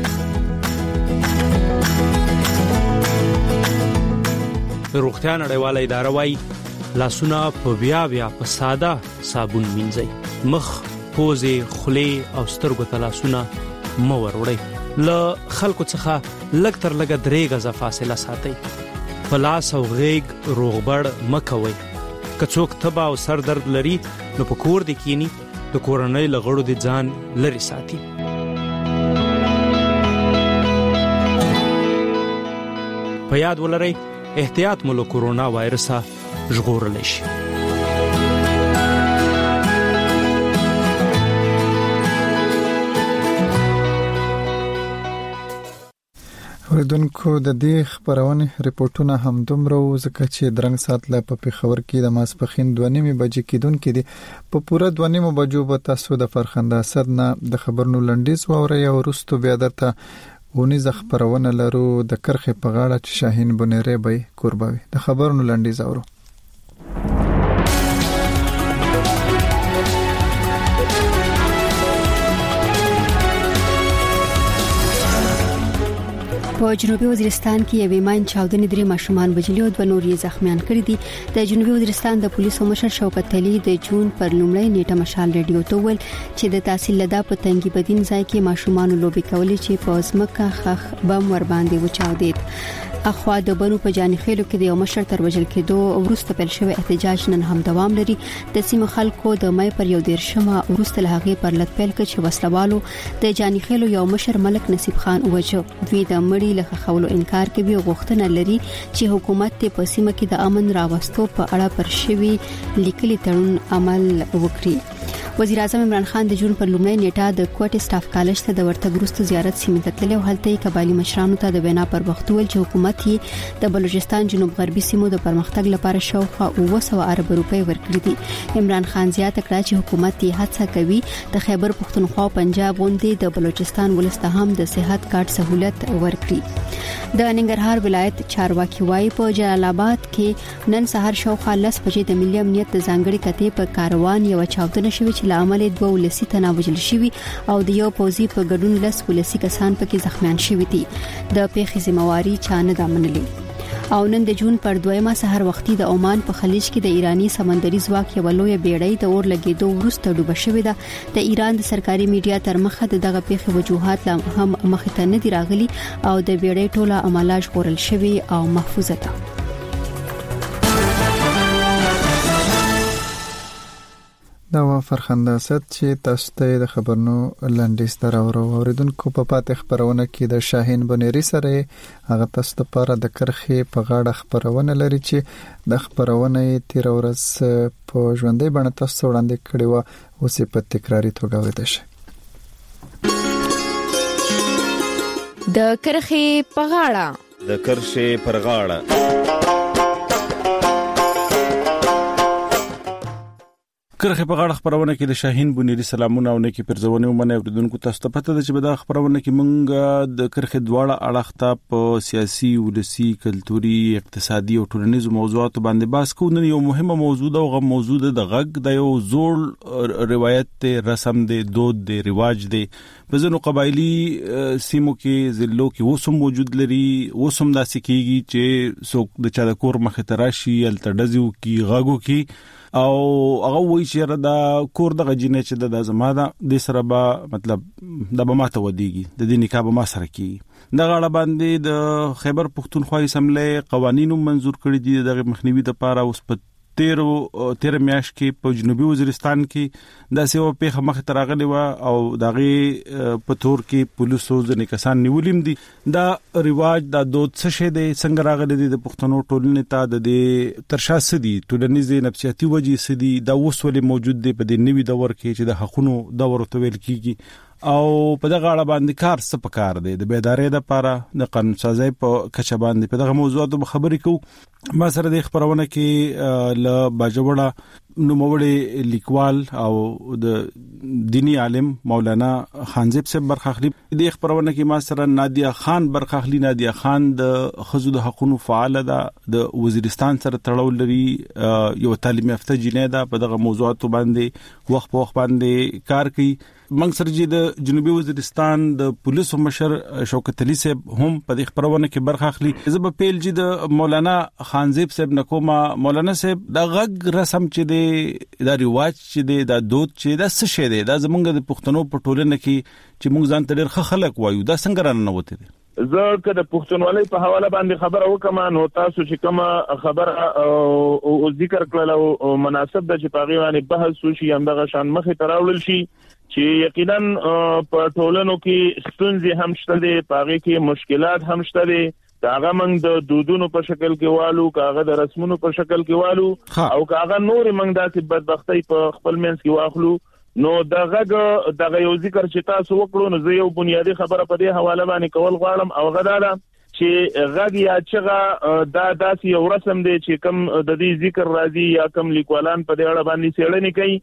روغتیا نړیواله اداره وايي لاسونه په بیا په ساده صابون مینځئ. مخ، پوزې، خولې او سترګو ته لاسونه مه وروړئ. له خلکو څخه لږ تر لږه 3 غزه فاصله ساتئ. په لاس او غېږ روغبړ مه کوئ. که څوک تبه او سر درد لري نو په کور دې کینی د کورنۍ له غړو دې ځان لرې ساتي. په یاد ولرئ احتیاط مو له کورونا وایرسه ژغورلی شي. اوریدونکو د دې خبرونه ریپورتونه هم دومره ځکه چې درنګ سات لا په خبر کې د ماسپخین 2:30 بجې کېدونکې دي په پوره 2:30 بجو به تاسو د فرخنده اسد نه د خبرونو لنډیز واورئ او وروسته بیا درته ونیزه خبرونه لرو د کرخې په غاړه چې شاهین بنيري به قرباوي د خبرونو لنډیز اورو. په جنوبي وزیرستان کې یوې ماین چاودنې 3 ماشومان وژلي او 2 نور یې زخمیان کړي دي. د جنوبي وزیرستان د پولیسو مشر شوکت علي د جون پر لومړۍ نیټه مشال رادیو ته ویل چې د تحصیل لدا په تنګي بدین ځای کې ماشومان لوبي کولې چې په ځمکه خخ بم ور باندې وچاودید. اخوا د بنو په جانخېلو کې د یو مشر تر وژل کېدو وروسته پیل شوی احتجاج نن هم دوام لري. د سیمه خلکو د مې پر 1 وروسته له هغه پر لټ پیل کړ چې وسلوالو د جانخېلو یو مشر ملک نصیب خان وجو دوی د مړی له خولو انکار کوي او غوښتنه لري چې حکومت ته په سیمه کې د امن راوستو په اړه پر شوی لیکلي تړون عمل وکړي. وزیر اعظم عمران خان د جون پر لومړۍ نیټه د کوټ سټاف کالج ته د ورتګ وروسته زیارت سیمه ته تللی او هلته قبایلی مشرانو ته د بنا پر وخت ول چې حکومت یې د بلوچستان جنوب غربي سیمو د پرمختګ لپاره شاوخوا 900 ارب روپۍ ورکړي دي. عمران خان زیاته کړه چې حکومت یې هڅه کوي د خیبر پختونخوا او پنجاب غونډې د بلوچستان ولسته هم د صحت کارت سہولت ورکړي. د ننګرهار ولایت چارواکي وايي په جلال آباد کې نن سهار شاوخوا 10 بجې د ملي امنیت د ځانګړي کتې په کاروان یو چاودنه شوې چې لامل 2 ولسی تنه وژل شوی او د یو پوزي په ګډون 10 ولسی کسان پکې زخمیان شوي دي. د پیښې ذمہواری چا نه ده منلې. او نن د جون پر 2 سحر وختي د عمان په خلیج کې د ایرانی سمندري ځواک یو لوی بیړۍ د اور لګیدو وروسته ډوبه شوې ده. د ایران د سرکاري میډیا تر مخه دغه پیښې وجوهات هم مخ ته نه دی راغلي او د بیړۍ ټوله عمله ژغورل شوی او محفوظه ده. دا فرخنده اسد چې تاسو ته د خبرونو لنډیز دراوړو. اوریدونکو په پاتې خبرونه کې د شاهین بنيري سره هغه تاسو لپاره د کرخې په غاړه خبرونه لري چې د خبرونه تیر ورځ په ژوندۍ باندې تاسو وړاندې کړي و او سه په تکراری توګه وریدل شي. د کرخې په غاړه د کرخې پر غاړه کرخه په غاړه خبرونه کې د شاهین بنيري سلامونه او نیکی پرځونه ومنه اوریدونکو تاسو ته پته ده چې په دا خبرونه کې مونږ د کرخه دواړه اړخته په سیاسي ولسی کلتوري اقتصادي او ټولنیزو موضوعاتو باندې بحث کوو. نن یو مهمه موضوع ده او موضوع د غږ د یو زوړ روایت رسم دی دود دی رواج دی په ځینو قبایلی سیمو کې ضلعو کې وسم موجود لري. وسم داسې کیږي چې څوک د چا د کور مخ ته راشي التډزو کې غاګو کې او هغه وایي چې دا کور د غجینې چې د زماده د سره به مطلب د به ماته ودیږي د دې نکاح به ما سره کیږي. د غاړه باندې د خیبر پختونخوا اسمبلی قوانینو منزور کړی دي د مخنیوي لپاره اوس په 13 میاشت کې په جنوبي وزیرستان کې د سیو په مخ تراغلی و او دغه په تور کې پولیسو ځنې کسان نیولیم دي. دا رواج دا دود څه شه دي څنګه راغلي دي د پښتنو ټولنې ته د دې ترشا سدي ټولنیز نفسیاتي وجې سدي دا وسولې موجود دي په دې نوي دور کې چې د حقونو دور ته ویل کیږي او په دغه اړه باندې کار څه پکار دی د بیدارۍ لپاره د قانون سازي په کچه باندې په دغه موضوعاتو خبرې کوو. ما سره د خبرونه کې ل باجوړه نوموړي لیکوال او د دینی عالم مولانا خانزیب صاحب برخاخلی د خبرونه کې ما سره نادیه خان برخاخلی. نادیه خان د خزو د حقوقو فعال ده د وزیرستان سره تړاو لري یو تعلیم یافته جنې ده په دغه موضوعاتو باندې وخت په وخت باندې کار کوي. منګ سرجی د جنوبي وزیرستان د پولیسو مشر شوکت علي صاحب هم په دې خبرونه کې برخه اخلي. زب پیل جی د مولانا خانزیب صاحب نکوما مولانا صاحب د غږ رسم چې دی د رواج چې دی د دود چې د څه شه دی د زمونږ د پښتنو په ټولنه کې چې موږ ځان ته ډېر خلک وایو دا څنګه رانه وته دي. زه که د پښتونولۍ په حواله باندې خبره وکم نو تاسو چې کومه خبره او ذکر کړل او مناسب د چې پاغي باندې بحث وشي همدغه شان مخې تراول شي چې یقینا په ټولنو کې ستونزې هم شته دي پاغي کې مشکلات هم شته دي کاغه منګ د دودونو په شکل کې والو کاغه د رسمونو په شکل کې والو او کاغه نور منګ داسې بدبختی په خپل منځ کې واخلو. نو دغه یو ذکر چې تاسو وکړو نو زه یو بنیادی خبره په دې حواله باندې کول غواړم او غدا ده چې غږ یا چغه دا داسې یو رسم دی چې کم د دې ذکر راځي یا کم لیکوالان په دې اړه باندې څېړنې کوي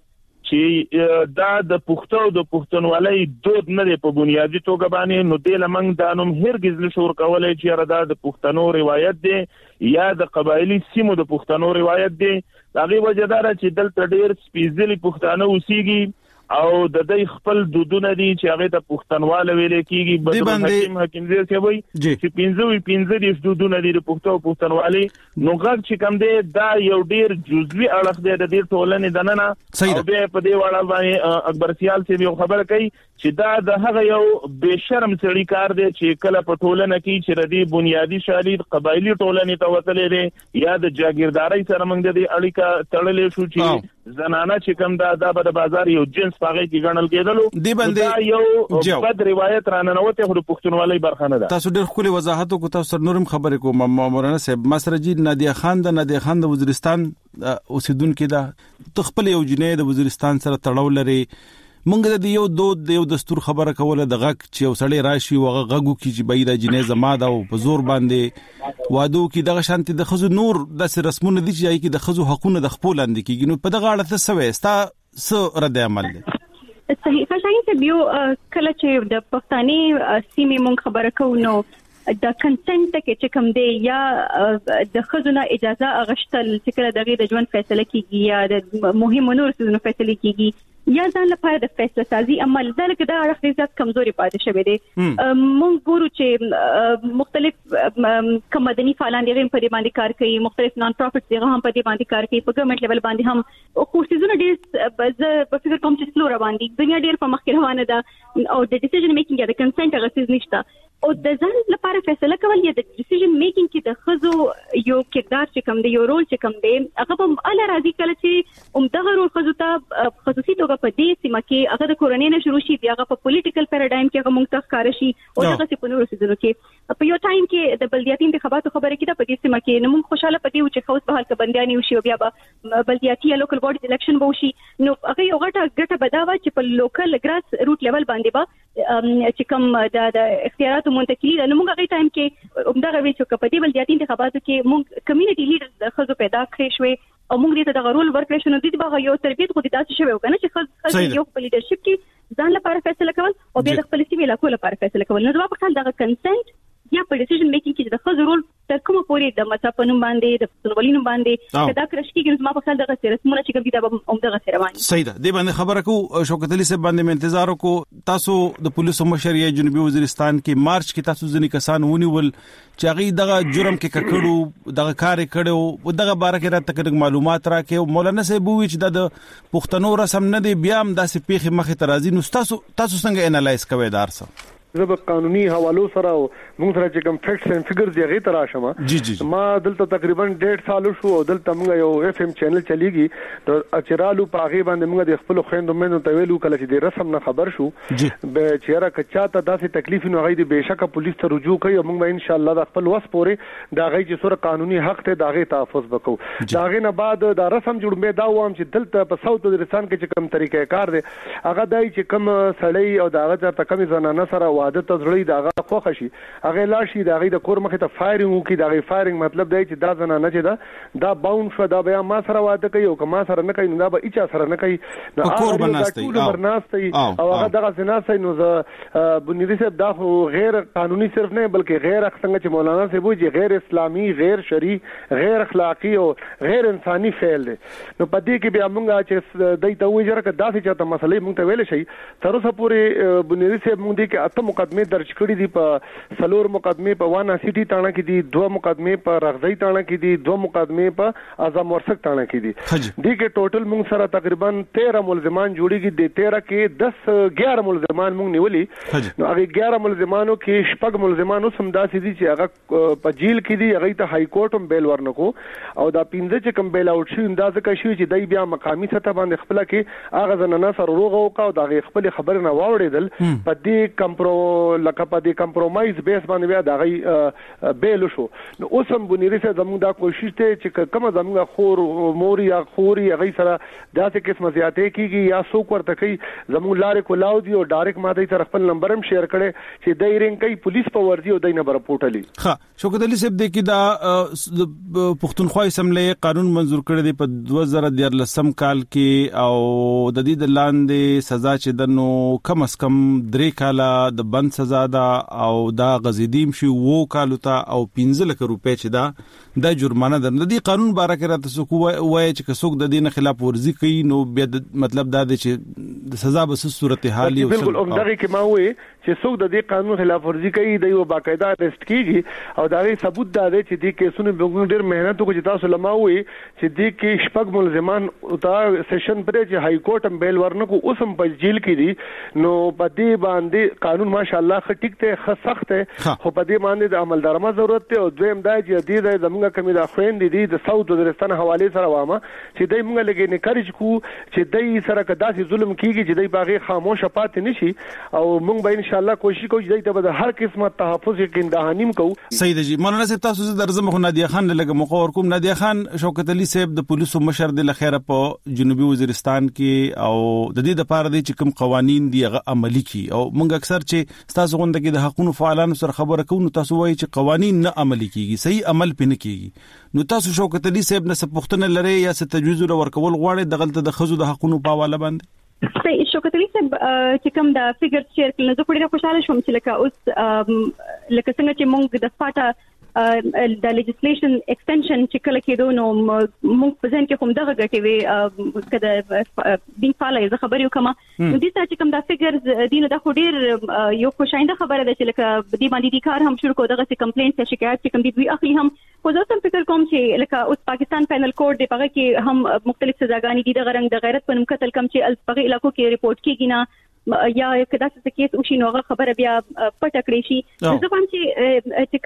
چې دا د پښتو د پښتونولۍ دود نه دی په بنیادی توګه باندې، نو د لمنګ د انوم هرگز نشور کولای چې را د پښتنو روایت دی یا د قبایلی سیمو د پښتنو روایت دی. هغه وجدار چې دلته ډیر سپیڅلي پښتانه اوسېږي او د دې خپل دودونه دي چې هغه ته پښتنواله ویل کېږي. بدر حکیم زیر سی وای چې 15 دودونه دي د پښتنوالي، نو غږ چې کوم دی دا یو ډیر جزوی اړخ دی د دې ټولنې دننه. او به په دې وړه باندې اکبر سیال سی یو خبر کوي چې دا د هغه یو بشرم سړی کار دی چې کله په ټولنه کې چې ردی بنیادی شالید قبایلی ټولنې ته وتلې دي یا د جاگیرداري سره موږ د اړیکه تړلې شو چې زنانه چې کوم دا د بازار یو جنس پاغه کې ګڼل کېدلو. دا یو بد روایت راننوته خو پښتونولۍ برخه نه ده. تاسو ډېر خولي وضاحت کو تاسو نورم خبرې کوم مولانا صاحب. مسرجی نادیه خان د وزیرستان اوسیدونکو ده، تخپل یو جنې د وزیرستان سره تړاو لري. مونږ د یو دود د یو دستور خبره کوله د غږ چې یو سړی راشي او غږو کې چې بای د جنې زما دا او په زور باندې وادو کې دغه شانتي د خزو نور د رسمونه دي چې کې د خزو حقونه د خپل اند کېږي. نو په دغه اړه څه وې ستا څه رد عمل دی؟ صحیح فشاین ته بیو کله چې د پښتني سیمې مونږ خبره کوو نو د کنسنت کې کوم دی یا د خزونه اجازه اغشتل چې کله دغه د ژوند فیصله کیږي یا د مهم نور څه فیصله کیږي یا ځان لپاره د فیصله سازي عمل ځکه دا اړخ زیات کمزوري پاتې شوی دی. مونږ ګورو چې مختلف کوم مدني فعالان دي په دې باندې کار کوي، مختلف نان پروفټ دي هم په دې باندې کار کوي، په ګورنمنت لیول باندې هم کوششونه ډېر په فکر کوم چې سلو روان دي. دنیا ډېر په مخ کې روانه ده او د ډیسیژن میکینګ یا د کنسنت غوښتل نشته او د ځان لپاره فیصله کول یا د ډیسیژن میکینګ کې د خزو یو کردار چې کوم دی، یو رول چې کوم دی، هغه په اله راځي کله چې دغه رول خزو ته خصوصي توګه په دې سیمه کې هغه د کورنۍ نه شروع شي، بیا هغه په پولیټیکل پیراډایم کې هغه موږ ته ښکار شي او دغه څه په نورو سیزونو کې په یو ټایم کې د بلدیاتي انتخاباتو خبره کیده په دې سیمه کې. نو موږ خوشاله پدې چې خوست بهال کې بنديان یو شي او بیا به بلدیاتي یا لوکل باډي الیکشن به وشي. نو هغه یو غټه بداوه چې په لوکل ګراس روټ لیول باندې به چې کوم د اختیاراتو منتقلی ده. نو موږ هغه ټایم کې همدغه وی چې په دې بلدیاتي انتخاباتو کې موږ کمیونټي لیډر خزو پیدا کړی شوی او موږ دې ته د غرول ورکړې شنو دي به یو تربیت خو دې تاسو شوی وکنه چې خزو یو په لیډرشپ کې ځان لپاره فیصله کول او بیا د خپل سیمې لپاره لپاره فیصله کول. نو دا په خپل دغه کنسنت یا په ډیسیژن میکینګ کې د خزو رول تر کومه پورې د مصاپنوم باندې د پښتونولینو باندې دا کرشکیږي. نو ما په خپل دغه سیرسمونه چې کوم دي دا هم دغه سره وایي. صحیح ده. دې باندې خبره کو شوکت علي صاحب باندې انتظار کو. تاسو د پولیسو مشر یې جنوبي وزیرستان کې مارچ کې تاسو ځنی کسان ونیول چې هغه دغه جرم کې ککړو دغه کار کړو دغه باره کې راته کړه معلومات راکې. مولانا صاحب وی چې د پښتنو رسم نه دی بیا هم داسې پیخي مخه ترازی. نو تاسو څنګه انالایز کوئ دارسه؟ زب قانوني حوالو سره موږ سره چې کوم فیکټس اند فګرز یې غي ترا شمه ما دلته تقریبا 1.5 سال شو دلته موږ یو اف ام چینل چلیږي ته اچرالو پاغي باندې موږ د خپل خويندو مېنو ته ویلو کله چې د رسم نه خبر شو به چیرې کچا ته داسې تکلیف نه غي د بهشکه پولیس ته رجوع کوي او موږ ان شاء الله د خپل وس پورې دا غي چې سره قانوني حق ته دا غي تحفظ وکړو. دا غي نه بعد دا رسم جوړ دا وام چې دلته په ساوث وزیرستان کې چې کوم طریقې کار دي هغه دای چې کوم سړی او داغه ته کوم زنانه سره واده ته زړی داغه خوښ شي هغه لاشي داغه د کور مخه ته فایرینګ وکي داغه فایرینګ مطلب دی چې دا زنانه چې دا باوند شو دا بیا ما سره واده کوي او کما سره نه کوي نو دا به اچا سره نه کوي نو هغه او هغه دغه زناسه نو بنیادی صاحب دا غیر قانوني صرف نه بلکې غیر څنګه چې مولانا صاحب وایي غیر اسلامي غیر شرعي غیر اخلاقی او غیر انساني فعل دی. نو پدې کې بیا موږ چې دای ته وایي چې داسې چاته مسلې موږ ته ویل شي تر اوسه پورې بنیادی صاحب موږ دي کې اته مقدمه درج کړی دي په سلور مقدمه په وانا سيټي تاڼه کې دي 2 مقدمه په رغزي تاڼه کې دي 2 مقدمه په اعظم ورسک تاڼه کې دي دي کې ټوټل موږ سره تقریبا 13 ملزمان جوړيږي د 13 کې 11 ملزمان موږ نیولي. نو هغه 11 ملزمانو کې شپږ ملزمانو سم داسې دي چې هغه په جیل کې دي هغه ته هاي کورټ هم بیل ورنکو او دا 15 چې کوم بیل اوټ شي اندازه کوي چې دای بیا مقامي سطح باندې خپل کې هغه زنانه سره روغ او کا او دا خپل خبر نه واوړېدل په دې کمپرو لکه په دې کمپرومایز بیس باندې بیا دغه بیل شو. نو اوس هم بنيري سره زموږ دا کوشش ته چې کومه زموږ خور مور یا خوري هغه سره داسې قسمه زیاتې کیږي یا څوک ورته کوي زموږ لارې کولاو دي او ډایرکټ ماده تر خپل نمبر هم شیر کړي چې دای رینګ کوي پولیس په ورځي او دای نه برپورټلی. ها شوکت علي صاحب د کی دا پښتونخوا اسمبلی قانون منزور کړی دی په 2013 کال کې او د دې د لاندې سزا چې دنو کم از کم 3 کاله د بند سزا ده او دا غزیدیم شي 2 کالو ته او 15 لک روپے چې دا د جرمانه ده. د دې قانون باره کې راته څوک وایي چې څوک د دې نه خلاف ورزي کوي نو بیا مطلب دا دی چې د سزا به صورتحال یو بالکل همدغه کې ما وایي چې څوک د دې قانون خلاف ورزي کوي د یو باقاعده ارست کیږي او دا غي ثبوت دا دی چې دې کیسونو به ډېر مهنت وکړي. تاسو لماوي چې دې کې شپږ ملزمان او تا سیشن پر چې هاي کورټ هم بیل ورنکو اوس هم په جیل کې دي نو په دې باندې قانون ماشاءالله خټیک ته سخت ته خو په دې باندې د عملدارمه ضرورت ته او دویم دا چې دې زموږ کمی دا خويندې دي د ساوث وزیرستان حواله سره وامه چې دې موږ لګي نکارج کو چې دې سره کداسي ظلم کیږي چې دې باغې خاموش پاتې نشي او موږ به ان شاء الله کوشش کوو چې دې ته به هر قسمه تحفظ یقین دهانیم کوو. سید جی مولانا صاحب تاسو درځم خو نادیه خان لګه مخور کوم. نادیه خان شوکت علي صاحب د پولیسو مشر د لخيره په جنوبي وزیرستان کې او د دې د پاره د چې کوم قوانين دی هغه عملی کی او موږ اکثر چې تاسو غونډه کې د حقوقو فعالانو سره خبره کوو نو تاسو وایي چې قوانين نه عملی کیږي صحیح عمل پنه کیږي نو تاسو شوکت علي صاحب نه سپختنه لري یا ست تجویز ورکول غواړي دغلت د خزو د حقوقو په حواله باندې. صحیح شوکت علي صاحب چې کوم د فیګر شیر کړل زه په ډیره خوشاله شوم چې لکه اوس لکه څنګه چې موږ د فاټا د لیجسلیشن ایکستنشن چې کله کېدو نو موږ په ځین کې کوم دغه غټي وي کده بین فالای زه خبر یو کما نو دې ته چې کوم د فیګرز دینه د خډیر یو خوشاینده خبره ده چې لکه دې باندې د کار هم شروع کو دغه کمپلینټ ته شکایت چې کوم دی اخلي هم خو زه هم فکر کوم چې لکه اوس پاکستان پینل کوډ دی پغه کې هم مختلف سزاګانی دي د غرنګ د غیرت په نوم قتل کم چې الفغه علاقو کې ریپورت کیږي نه یا کدا څه کیس او شي نوغه خبره بیا پټ کړی شي. زه کوم چې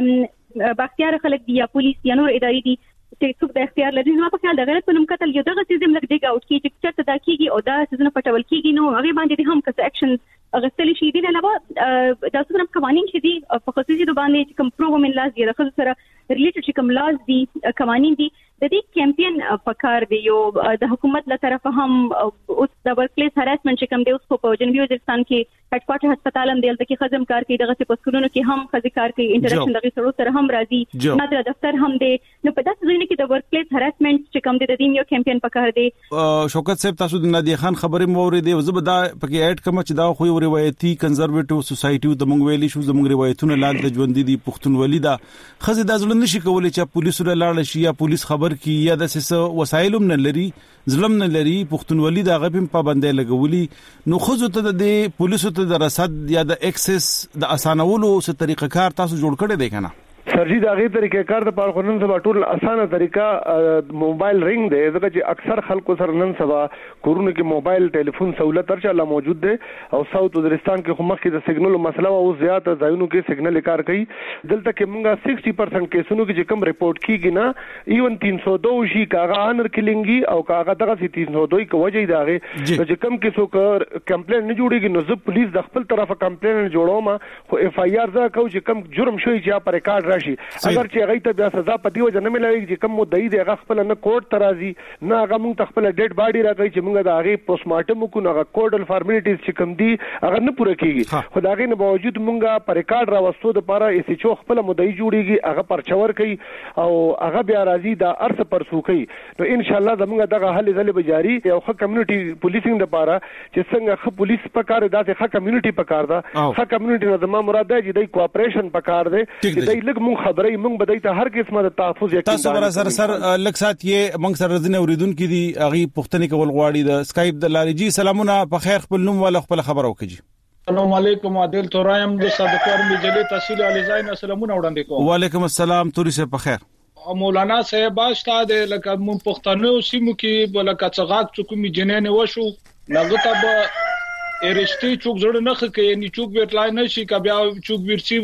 کوم باختیار خلک دی یا پولیس یا نور اداري دي چې څوک د اختیار لري نو په خیال د غیرت په نوم قتل یو دغه سیستم لګ دیګ اوټ کی چې چرته دا کیږي او دا سیستم پټول کیږي نو هغه باندې هم کس اکشن اغستلی شي دي نه علاوه د څومره قوانين چې دي په خصوصي د باندې کوم پروګرام لاز دی د سره ریلیټډ کوم لاز دي قوانين دي د دې کمپاین پکار دی یو د حکومت له طرفه هم اوس د ورک پلیس هراسمنت چې کوم دی اوس په جنوبي وزیرستان کې هډ کوارټر هسپتال هم دی د کې خدمت کار کوي دغه په سکولونو کې هم خدمت کار کوي انټریکشن دغه سره سره هم راځي ماده دفتر هم دی نو په داسې ځای کې د ورک پلیس هراسمنت چې کوم دی د دې یو کمپاین پکار دی. شوکت صاحب تاسو د نادیه خان خبرې موري دی زبدا پکې اډ کوم چې دا خو روایتي کنزرویټیو سوسایټي د مونږ ویلي شو زموږ روایتونه لاندې ژوند دي پښتونولي دا خزه د ځل نشي کولای چې پولیسو لاړ شي یا پولیس خبر کی یا د وسایلوم نه لري ظلم نه لري پښتونولي دا غبم پابندۍ لګولي نو خزو ته د پولیسو ته د رصد یا د ایکسس د اسانولو څه طریقه کار تاسو جوړ کړی دی کنه سرجی دا غي طریقې کار د پاره قانون سبا ټول اسانه طریقه موبایل رنګ دی ځکه چې اکثر خلکو سره نن سبا کورونه کې موبایل ټلیفون سہولت ترچا الله موجود دی او ساوث وزیرستان کې خو مخکې د سیګنل مسله او زیات ځایونو کې سیګنل کار کوي دلته کې موږ 60% کیسونو کې چې کوم ریپورت کیږي نه ایون 302 شي کاغه انر کلینګي او کاغه دغه 302 کو وجه دی هغه چې کوم کیسو کمپلین نه جوړیږي نو زه پولیس د خپل طرفه کمپلین جوړوم خو اف آی آر زه کو چې کوم جرم شوی چې پر ریکارډ اگر چې هغه ته بیا سزا پتی وجه نه ملایي چې کوم مدعي دی هغه خپل نه کوټ ترازی نه هغه موږ خپل ډیډ باډي راکړي چې موږ د هغه پوسټ مارټم کو نه کوډل فارمیلیټیز چې کوم دی هغه نه پوره کیږي خو دا غي نه باوجود موږ پر ریکارډ راوستو د پاره اس ایچ او خپل مدعي جوړیږي هغه پرچور کوي او هغه بیا راځي د ارث پرسو کوي نو ان شاء الله زموږ دغه حل ځلې بجاري او خه کمیونټي پولیسینګ د پاره چې څنګه خه پولیس پکار داسې خه کمیونټي پکار دا خه کمیونټي نه زموږ مراد دی چې د کوآپریشن پکار دی چې د لګ مون خبرې مونږ بدای ته هر قسمه د تحفظ یقین تاسو سر لک سات یې مونږ سره ځنه اوریدونکو دي اغي پښتني کول غواړي د اسکایپ د لاري جی سلامونه په خیر خپل نوم ولا خپل خبر وکړي. السلام علیکم عادل تورایم د سابق ارمی جلی تحصیل علی زین سلامونه وړاندې کوم. وعلیکم السلام توري سه په خیر. مولانا صاحب استاد لکه مون پښتنو سیمو کې بلکه څغاک چکو می جنین وشو نغته به ارشتي چوک زړه نه خکې نه چوک ورتلای نه شي کبه چوک ورچی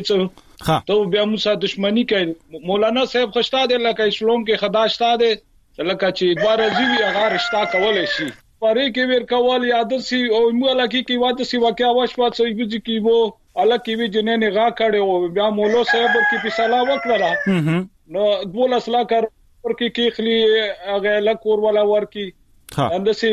ته تو بیا موسی دښمنی کوي. مولانا صاحب خشتا دی لکه اسلام کې خدا شتا دی لکه چې دواره زیوی هغه رشتہ کولای شي پاره کې ور کول یاد سي او مولا کې واده سي واقعا وشوا څه یږي کې وو الله کې وی جنې نه غا کړي او بیا مولو صاحب کې په سلا وکړه نو 12 لک ورکی خلی هغه لکور ولا ورکی اندسي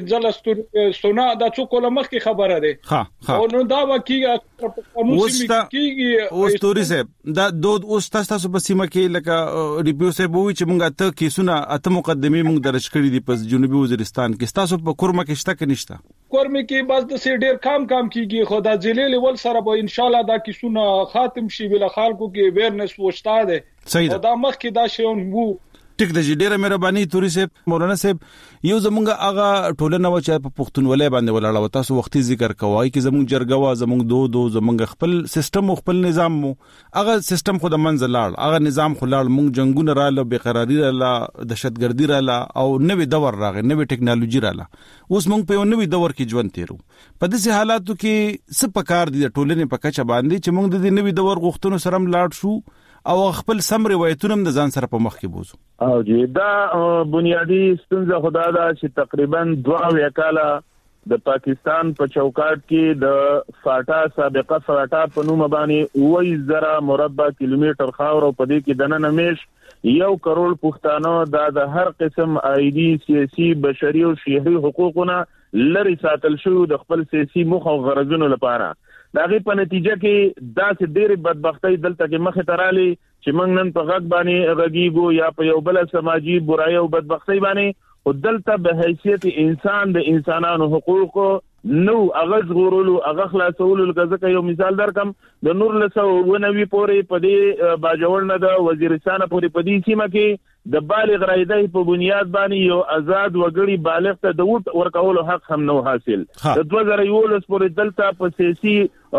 پنځل سونه د څو کوله مخ کی خبره ده او نو دا وکیږي قانون کیږي او ستوري صاحب دا دود اوس تاسو په سیمه کې لکه ریپیو صاحب وی چې مونږه ته کیسونه اته مقدمه مونږ درج کړی دي په جنوبي وزیرستان کې تاسو په کورمه کې شته کې نشته کورمه کې بس د سي ډیر کام کیږي خو دا ځلې لیول سره به ان شاء الله دا کیسونه خاتم شي بل خلکو کې ویرنس وشتا ده او دا مخ کې دا شی وو ټیک د ډیره مهرباني توري صاحب مولانا صاحب یو زمونږه هغه ټولنه و چې په پښتونولۍ باندې ولاړه تاسو وختي ذکر کوي چې زمونږ جرګه وا زمونږ دو زمونږ خپل سیستم او خپل نظام مو هغه سیستم خو د منځ لاړ هغه نظام خو لاړ مونږ جنگونه رااله بیقراری رااله دهشتګردي رااله او نوې دور راغی نوې ټکنالوژي رااله اوس مونږ په نوې دور کې ژوند تیرو په داسې حالاتو کې څه پکار دي ټولنې په کچه باندې چې مونږ د دې نوې دور غوښتنو سره ملاړ شو او خپل سم روایتونه د ځان سره په مخ کې بوزو او جی دا بنیادی ستونزه خدا دا چې تقریبا 2 کاله د پاکستان په چوکاټ کې د فاټا سابقه فاټا په نوم باندې 20,000 مربع کیلومتر خاور او په دې کې دنه نمیش 1 کروڑ پښتانه د هر قسم آیدی سیاسي بشري او شهري حقوقونه لري ساتل شو د خپل سیاسي مخ او غرضونو لپاره داغه په نتیجه کې داسې ډېر بدبختی دلته کې مخه تراله چې موږ نن په غږ باندې غږیږو یا په یو بل سماجی برای او بدبختی باندې او دلته به حیثیت انسان د انسانانو حقوق نو اغاز غورولو اغه خلاصولو لکه یو مثال درکم د نور له 90 پورې په دې باجوړ نه د وزیرستان پورې په دې سیمه کې د بالغ رایدای په بنیاد باندې یو آزاد وګړي بالغ ته د وټ ورکولو حق هم نو حاصل د 2011 پورې دلته په سیاسي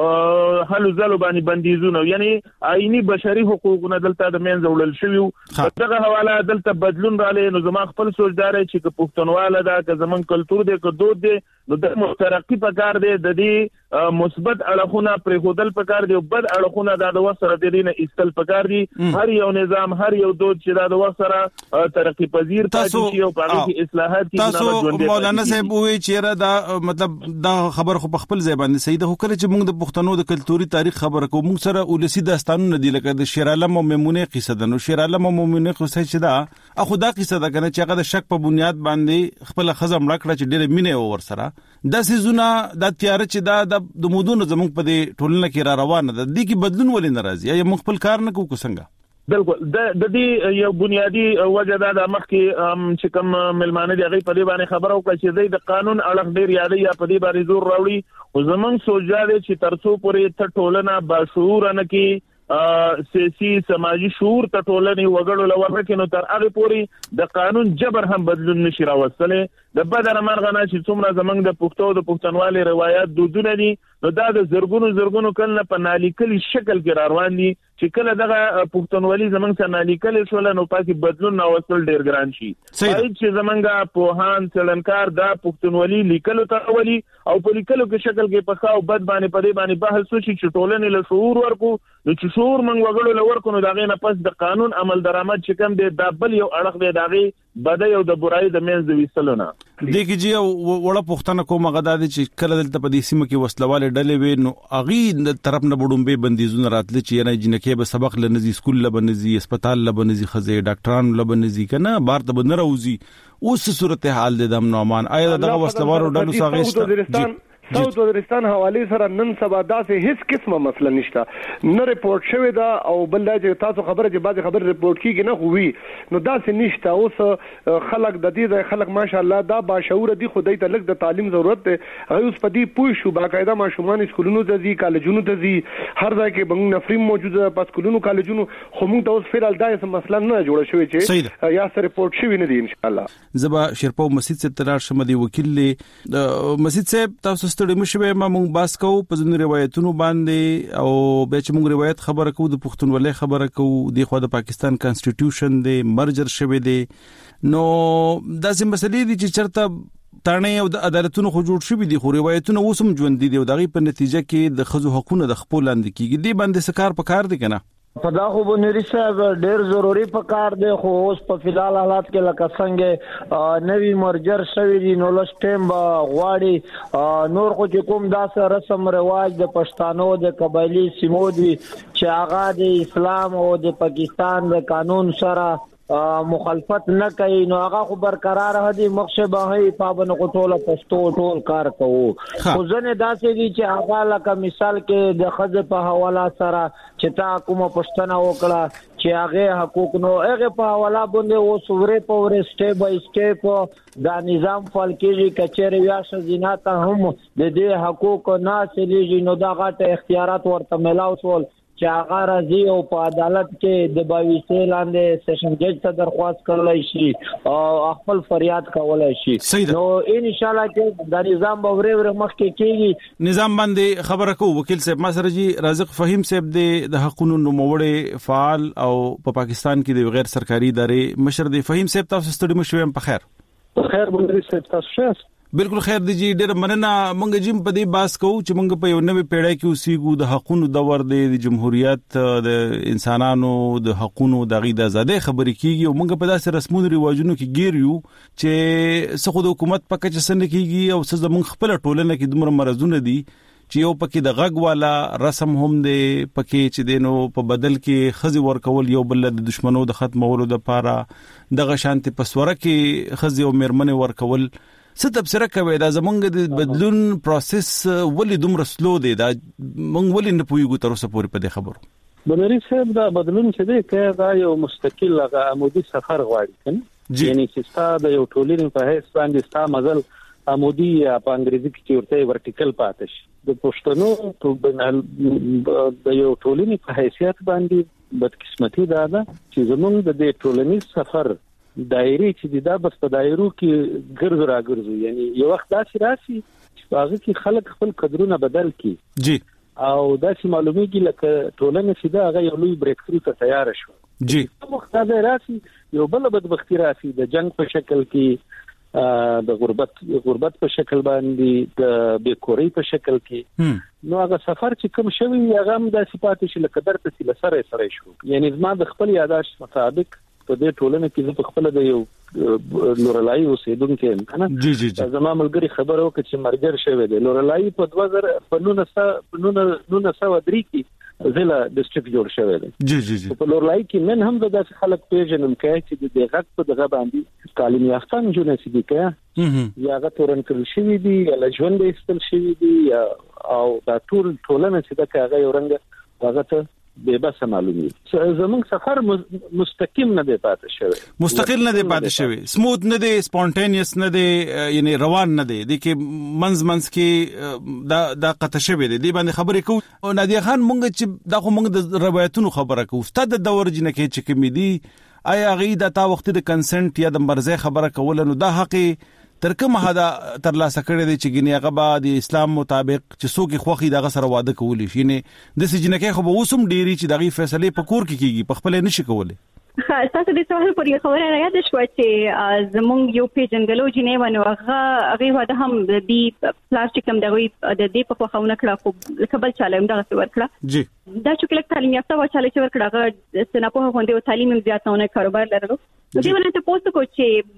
حلو زلو باندې بندیزونه یعنی آئینی بشري حقوقونه دلته د منځ وړل شوی دغه حواله دلته بدلون رااله نو زما خپل سوچدار چې په پښتونواله دا که زمون کلچر دی که دود دی نو د مترقی په کار دی د دې مثبت اړخونه پر خودل په کار دی او بد اړخونه د وخت سره د دې نه استل په کار دی هر یو نظام هر یو دود چې د وخت سره ترقی پذیر پاتې شي او په هغه کې اصلاحات تاسو مولانا صاحب وی چې دا مطلب دا خبر خو په خپل ځای باندې صحیح ده خو کله چې موږ د پښتنو د کلتوري تاریخ خبره کوم موږ سره ولسی داستانونه دي لکه د شیر عالم او میمونه قصه ده نو شیر عالم او میمونه قصه چې دا اخو دا قصه ده کنه چې هغه د شک په بنیاد باندې خپل خزم راکړه چې ډېر مینه ور سره د سيزونه د تیار چې د مودونو زموږ په دې ټولنه کې را روانه ده د کی بدلون ولې ناراضي یا موږ خپل کار نه کوو څنګه بالکل د دې یو بنیادی وجه دا د مخ کې چې کوم ملمانه دی غي په دې باندې خبرو کوي چې د قانون اړه ډیر یادې یا په دې باندې زور راوړي او زمون سوچا دي چې ترڅو پورې ته ټولنه باشعور نه کې سیاسي سماجی شعور ته ټولنې وګړو لور کې نو تر هغه پورې د قانون جبر هم بدلون نشي راوستلې د بدر مرغنه چې څومره زمنګ د پښتو د پښتونوالي روایت دودونه دي نو دا د زرګونو کله په نالیکلي شکل کې روان دي چې کله دغه پښتونولي زمنګ څخه نالیکلي شول نو پاتې بدلون نه وصل ډیر ګران شي چې زمنګ په هان څلنکار دا پښتونولي لیکلو ته ولي او په لیکلو کې شکل کې په خاو بد باندې په دې باندې بحث وشي چې ټولنې له شعور ورکو نو چې شعور منګ وګړو له ورکو نو دغه نه پس د قانون عمل درآمد چې کوم دی دا بل یو اړخ دی دغه بدای او د برای د منځ ویستلونه دغه جی وړه پښتنه کومه غدا دي چې کله دلته په دې سیمه کې وسلواله ډلې وي نو اغي د طرف نه بډومبه بندیزونه راتل چې نه جنکه به سبق لنزي سکول لبنزي هسپتال لبنزي خزه ډاکټران لبنزي کنه بار ته بنروزي اوس صورت حال د نومان آیا دغه وسلوارو ډلو ساغشت ساوث وزیرستان حواله سره نن سبا داسې هیڅ قسمه مسله نشته نه ریپورت شوی دا او بل دا چې تاسو خبره چې بعضی خبر ریپورت کیږي نه خووي نو داسې نشته اوس خلک د دې خلک ماشاءالله دا باشعور دي خدای ته لږ د تعلیم ضرورت دی اوس په دې پوه شو باقاعده ماشومان اسکولونو ته ځي کالجونو ته ځي هر ځای کې بنګ نفریم موجوده په اسکولونو کالجونو خو موږ ته اوس فعال دا څه مسله نه جوړه شوی چې یا سره ریپورت شوی نه دی ان شاء الله زبا شرپو مسجد څخه تلار شمدي وکیل له مسجد صاحب تاسو ستړي مشوي ما مونږ باس کوو په ځینو روایتونو باندې او به چې مونږ روایت خبره کوو د پښتونولۍ خبره کوو د خو د پاکستان کانسټیټیوشن دی مرجر شوی دی نو داسې مسلې دي چې چرته تانه او د عدالتونو خو جوړ شوی دي خو روایتونه اوسم ژوند دي او دغه په نتیجه کې د خزو حقوقونه د خپل لاندې کیږي دی باندې سکار په کار دي کنه په دا خو بنوري صاحب ډېر ضروری پکار دی خو اوس په فلال حالات کې لکه څنګه نوی مرجر شوی دی نو لس ټیم غواړي نور خو چې کوم داسې رسم رواج د پښتانو د قبایلی سیمو دی چې هغه د اسلام او د پاکستان د قانون سره مخالفت نه کوي نو هغه خو برقرار هدي مخشبه هي پابند قطوله پښتو ټول کار کوو خو ځنه داسې دي چې هغه لکه مثال کې د خځه په حواله سره چې تا کومه پښتنه وکړه چې هغه حقوق نو هغه په حواله باندې او سورې په ور سټیپ بای سټیپ دا نظام فعال کیږي کچېره یا شزینات هم د دې حقوق نه سلیږي نو دا غټه اختیارات ورته ملاو شول چې هغه راځي او په عدالت کې د 22 لاندې سیشن جج ته درخواست کولای شي او خپل فریاد کولای شي نو ان شاء الله چې د نظام باور مخکې کیږي نظام باندې خبره کو وکیل صاحب مسره جی رازق فهیم صاحب د حقوقو نوموړي فعال او په پاکستان کې د غیر سرکاري ادارې مشر دی فهیم صاحب تاسو ستړي مشوم په خیر بندري صاحب تاسو ښه بالکل خیر دی جی ډېر مننه مونږ جیم په دې باس کوو چې مونږ په یو نوې پیړۍ کې اوسېګو د حقوقو دور د جمهوریت د انسانانو د حقوقو د غي د آزادۍ خبرې کیږي او مونږ په داسې رسمونو ریواجونو کې ګیر یو چې څه د حکومت پکې چې سن کیږي او څه زمونږ خپل ټولنه کې دومره مرزونه دي چې یو پکې د غږ والا رسم هم دی پکې چې دینو په بدل کې خزي ورکول یو بل د دشمنو د ختمولو د پاره دغه شانتي پسوره کې خزي او مرمنه ورکول څه تفسیر کوي دا زمونږ د بدلون پروسس ولې دومره سلو دی دا مونږ ولې نه پوهیږو تر اوسه پورې په دې خبرو بنوري صاحب دا بدلون چې دی کې دا یو مستقل عمودي سفر غواړي کنه یعنی چې ستاسو د یو ټولنې په هیڅ باندې ستاسو مزل عمودي په انګریزي کې ورته ورټیکل پاتې شي د پښتنو د یو ټولنې په حیثیت باندې بدقسمتي ده چې زمونږ د دې ټولنیز سفر دایره چې دا بس په دایرو کې ګرځ راګرځو یعنی یو وخت داسې راشي چې هغه کې خلک خپل قدرونه بدل کړي جی او داسې معلومیږي لکه ټولنه چې دا هغه یو لوی بریک تھرو ته تیار شو جی وخت دا راشي یو بل بدبختی راشي د جنگ په شکل کې د غربت په شکل باندې د بیکوري په شکل کې نو هغه سفر چې کوم شوی هغه هم د صفات چې لکه درته سره شو یعنی زما د خپل یاداشت مطابق په دې ټولنه کې په خپل د یو لورلای اوسیدونکو کنه جی جی زما ملګری خبر وکړ چې مرګر شوی دی لورلای په 1903 کې ضلع ډیسټریکټ جوړ شوی دی جی جی جی په لورلای کې من هم د خلک پیژنم کوي چې د دغه په دغه باندې تعلیم یافته جنونه سي کوي یا غا تورن کړی شوی دی یا ژوند استل شوی دی او دا ټولنه چې دا هغه یو رنګ هغه ته به بس معلومي زمونږ سفر مستقیم نه دی پاتې شوی مستقل نه دی پاتې شوی سموث نه دی سپونټینیوس نه دی یعنی روان نه دی د کې منځ کې دا قطع شوی دی باندې خبرې کوو نادیه خان مونږ چې دا خو مونږ د روایتونو خبره کوو ستاسو د دور جنہ کې چې کوم دي آیا غي د تا وخت د کنسنت یا د مرزه خبره کول نو دا حق تر کومه حدا تر لاسه کړی دی چې ګنې هغه به د اسلام مطابق چې څوک خوخي دغه سره واده کولی شي نه د سجنکه خو به اوسم ډيري چې دغه فیصله په کور کې کیږي په خپل نشي کولای تاسو د سوال پر یو خبره راځي چې زمونږ یو پیجنګلو جنې ونه هغه واده هم د پلاستیک هم دغه د دې په خوونه کړه خو قبل چاله هم دغه ورکړه جی دا چې کله تعلیم یافته و چاله چې ورکړه سناپوه غونډه او تعلیم زیاتونه کاروبار لرلو دې ونه ته پوسټ کو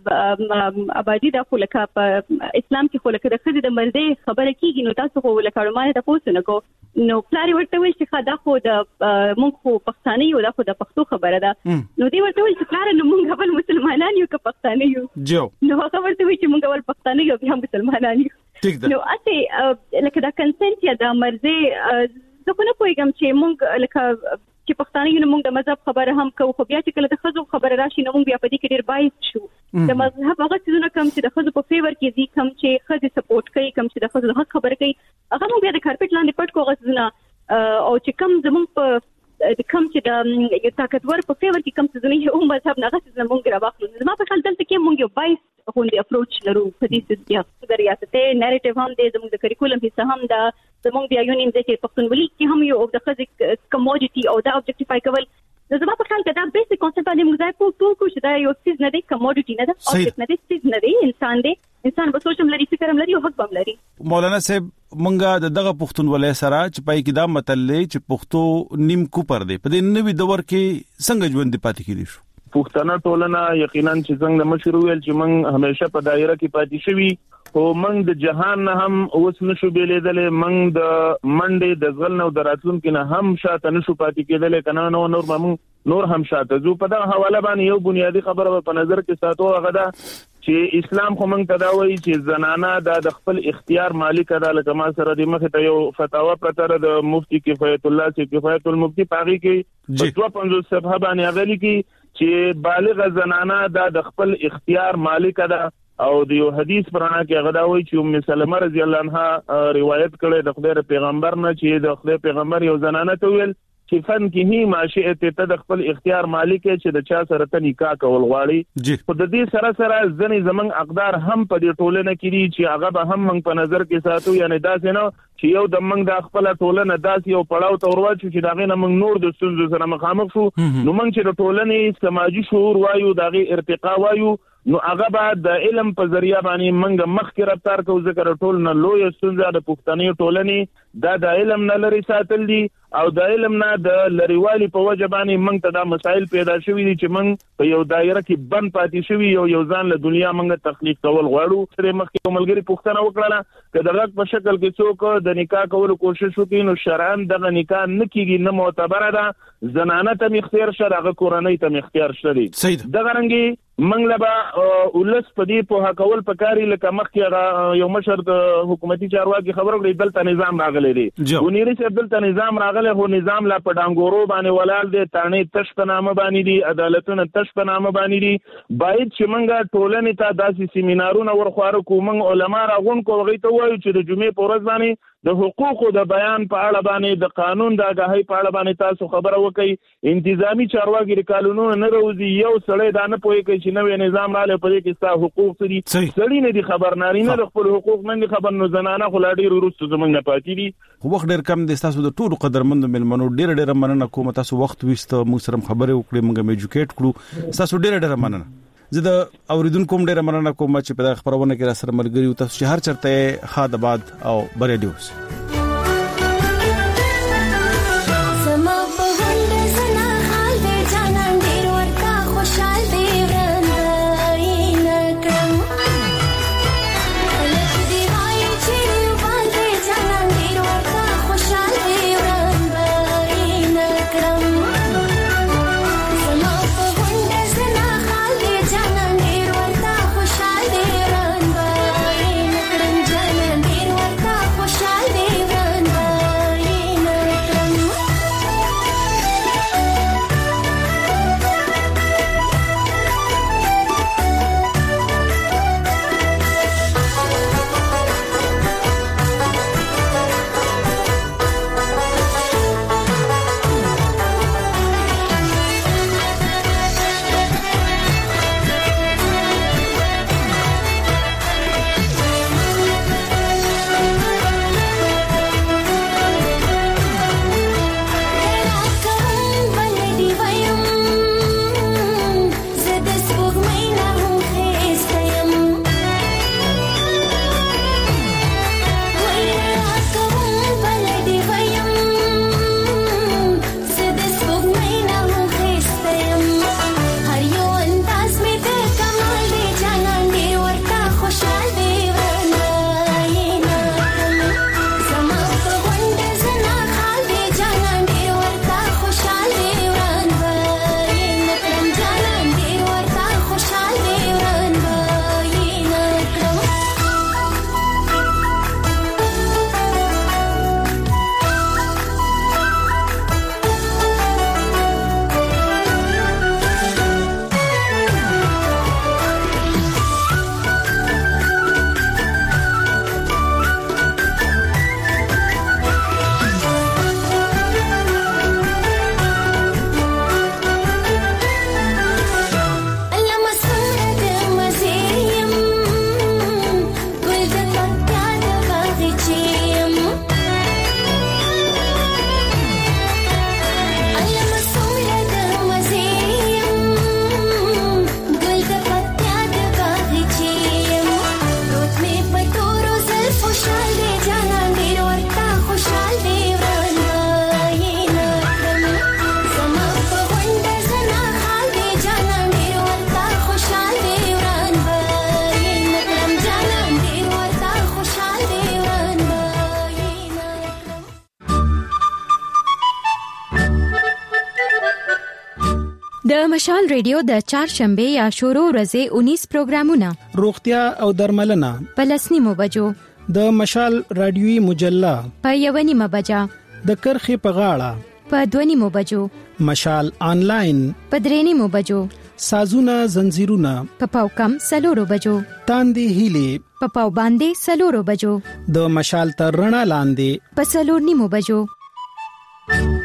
چې آبادی د خلکا په اسلام کې خلک د خدای د مرزي خبره کیږي نو تاسو خو لکه مانه ته پوسټ نه کو نو پلاری ورته وایي چې خدا خو د مونږ خو پښتانه یو د خو د پښتو خبره ده نو دې ورته وایي چې پلار نو مونږ خپل مسلمانان یو که پښتانه یو جو نو هغه ورته وایي چې مونږ ول پښتانه یو بیا مسلمانان یو نو اته لکه دا کنسنت یا د مرزي زه خو نه پوهیږم چې مونږ لکه چې پښتانه یو مونږ د مذهب خبره هم کوو خو بیا چې کله د خزو خبره راشي نو مونږ بیا په دې کې ډیر بایس شو د مذهب هغه څه کم چې د خزو په فیور کې دي کم چې خزي سپورټ کوي کم چې د خزو حق خبره کوي هغه مونږ بیا د کارپټ لاندې پټ کوو غوښنه او چې کم زمونږ په د کم چې د یو طاقتور په فیور کې کم څه زمونږ یو مذهب نه غوښنه مونږ راوخلو زما په خیال دلته کې مونږ یو بایس غونډه اپروچ لرو په دې چې د ریاستي نریټیو هم د زموږ د کریکولم حصہ هم دا زموږ د یونین د پښتونولي کې هم یو د خزي کموډیټي او دا اوبجیکټیفای کول زما په خیال کې دا بیسیک کانسپټ باندې موږ ځای په ټول کو چې دا یو څه نه دی کموډیټي نه ده اوبجیکټ نه دی څه نه دی انسان به سوچم لري فکرم لري او حق هم لري مولانا صاحب منګه دغه پښتونولۍ سره چې پای کې دا متلې چې پښتو نیم کوپر دی په دې نوې دور کې څنګه ژوند پاتې کیږي شو پښتنه ټولنه یقینا چې څنګه مشر ویل چې موږ همیشه په دایره کې پاتې شوي او موږ د جهان نه هم اوس نشو بیلیدلې موږ د منډې د ځل نو دراتلونکو نه هم شاته نشو پاتې کېدلې کنه نور هم شاته زو په دغه حواله باندې یو بنیادی خبره په نظر کې ساتو هغه دا چې اسلام خو موږ تداوي چې زنانه د خپل اختیار مالک ده لکه ما سره د مخه ته یو فتاوا پرتره د مفتي کفایت الله چې کفایت المفتی پاغي کې 250 صفحه باندې غلي کې چې بالغ زنانه د خپل اختیار مالک ده او د یو حدیث پرانا کې غداوي چې ام سلمہ رضی الله عنها روایت کړي د خدای پیغمبر نه چې د خدای پیغمبر یو زنانه ته ویل چې فن کې هی ماشئه ته د خپل اختیار مالک چې د چا سره ته نکاح کول غواړي خو د دې سره سره ځنې زمنګ اقدار هم په دې ټولنه کې دي چې هغه به هم موږ په نظر کې ساتو یعنی دا څنګه چې یو د موږ د خپل ټولنه داسې یو پړاو ته ورواچو چې داغه نه موږ نور د ستونزو سره مخامخ شو نو موږ چې د ټولنې سماجی شعور وایو داغه ارتقا وایو نو هغه بعد د علم په ذریعہ باندې موږ مخکې رفتار کوو ذکر ټولنه لوی ستونزه د پښتني ټولنې د علم نه لري ساتل دي او د علم نه د لریوالي په وجه باندې موږ ته دا مسائل پیدا شوي دي چې موږ په یو دایره کې بند پاتې شوي یو ځان له دنیا موږ تخلیق کول غواړو تر مخکې ملګری پښتنه وکړه چې دغه په شکل کې څوک د نکاح کولو کوشش وکړي نو شرعاً دغه نکاح نه کیږي نه معتبره ده زنانه ته اختیار شته هغه کورنۍ ته اختیار شته دغه رنګي منګ لبا ولس په دې په حقول پکاري لکه مخکې یو مشر د حکومتي چارواکي خبرو کړي دلته نظام راغلی دی ونیری چې دلته نظام راغلی هو نظام لا په ډانګورو باندې ولال دی تانې تش په نامه باندې دي عدالتونه تش په نامه باندې دي باید چې منګه ټولنې ته داسې سیمینارونه ورخواره کوم علما راغون کوي ته وایي چې د جمعې په ورځ باندې د حقوقو د بیان په اړه باندې د قانون د آگاهی په اړه باندې تاسو خبره وکړئ انتظامی چارواکي د قانونونو نه روزي یو سړی دا نه پوي کوي چې نوې نظام رااله په دې کې ستاسو حقوق دي سړی نه دي خبر نارینه د خپل حقوق نه خبر نو زنانه خو لا ډیر وروسته زمونږ نه پاتې دي خو وخت ډیر کم دي تاسو د ټولو قدرمند ملمنو ډیر مننه کوم تاسو وخت وسته موږ سره خبرې وکړې موږ ایجوکیټ کړو تاسو ډیر مننه زه د اوریدونکو ډیر مننه کوم چې په خبرونه کې را سره ملګری تاسو چې هر چرته خادباد او بریډیوس Shall د مشال ریډیو د چهارشنبه یا شروع ورځې 19 پروګرامونه، روغتیا او درملنه په 10 بجو، د مشال رادیوي مجله په 1 بجا، د کرخې په غاړه په 2 بجو، مشال آنلاین په 3 بجو، سازونه زنجیرونه په پاوکم 4 بجو، تاندې هیلې په پاو باندې 4 بجو، د مشال تر رڼا لاندې په 4 بجو.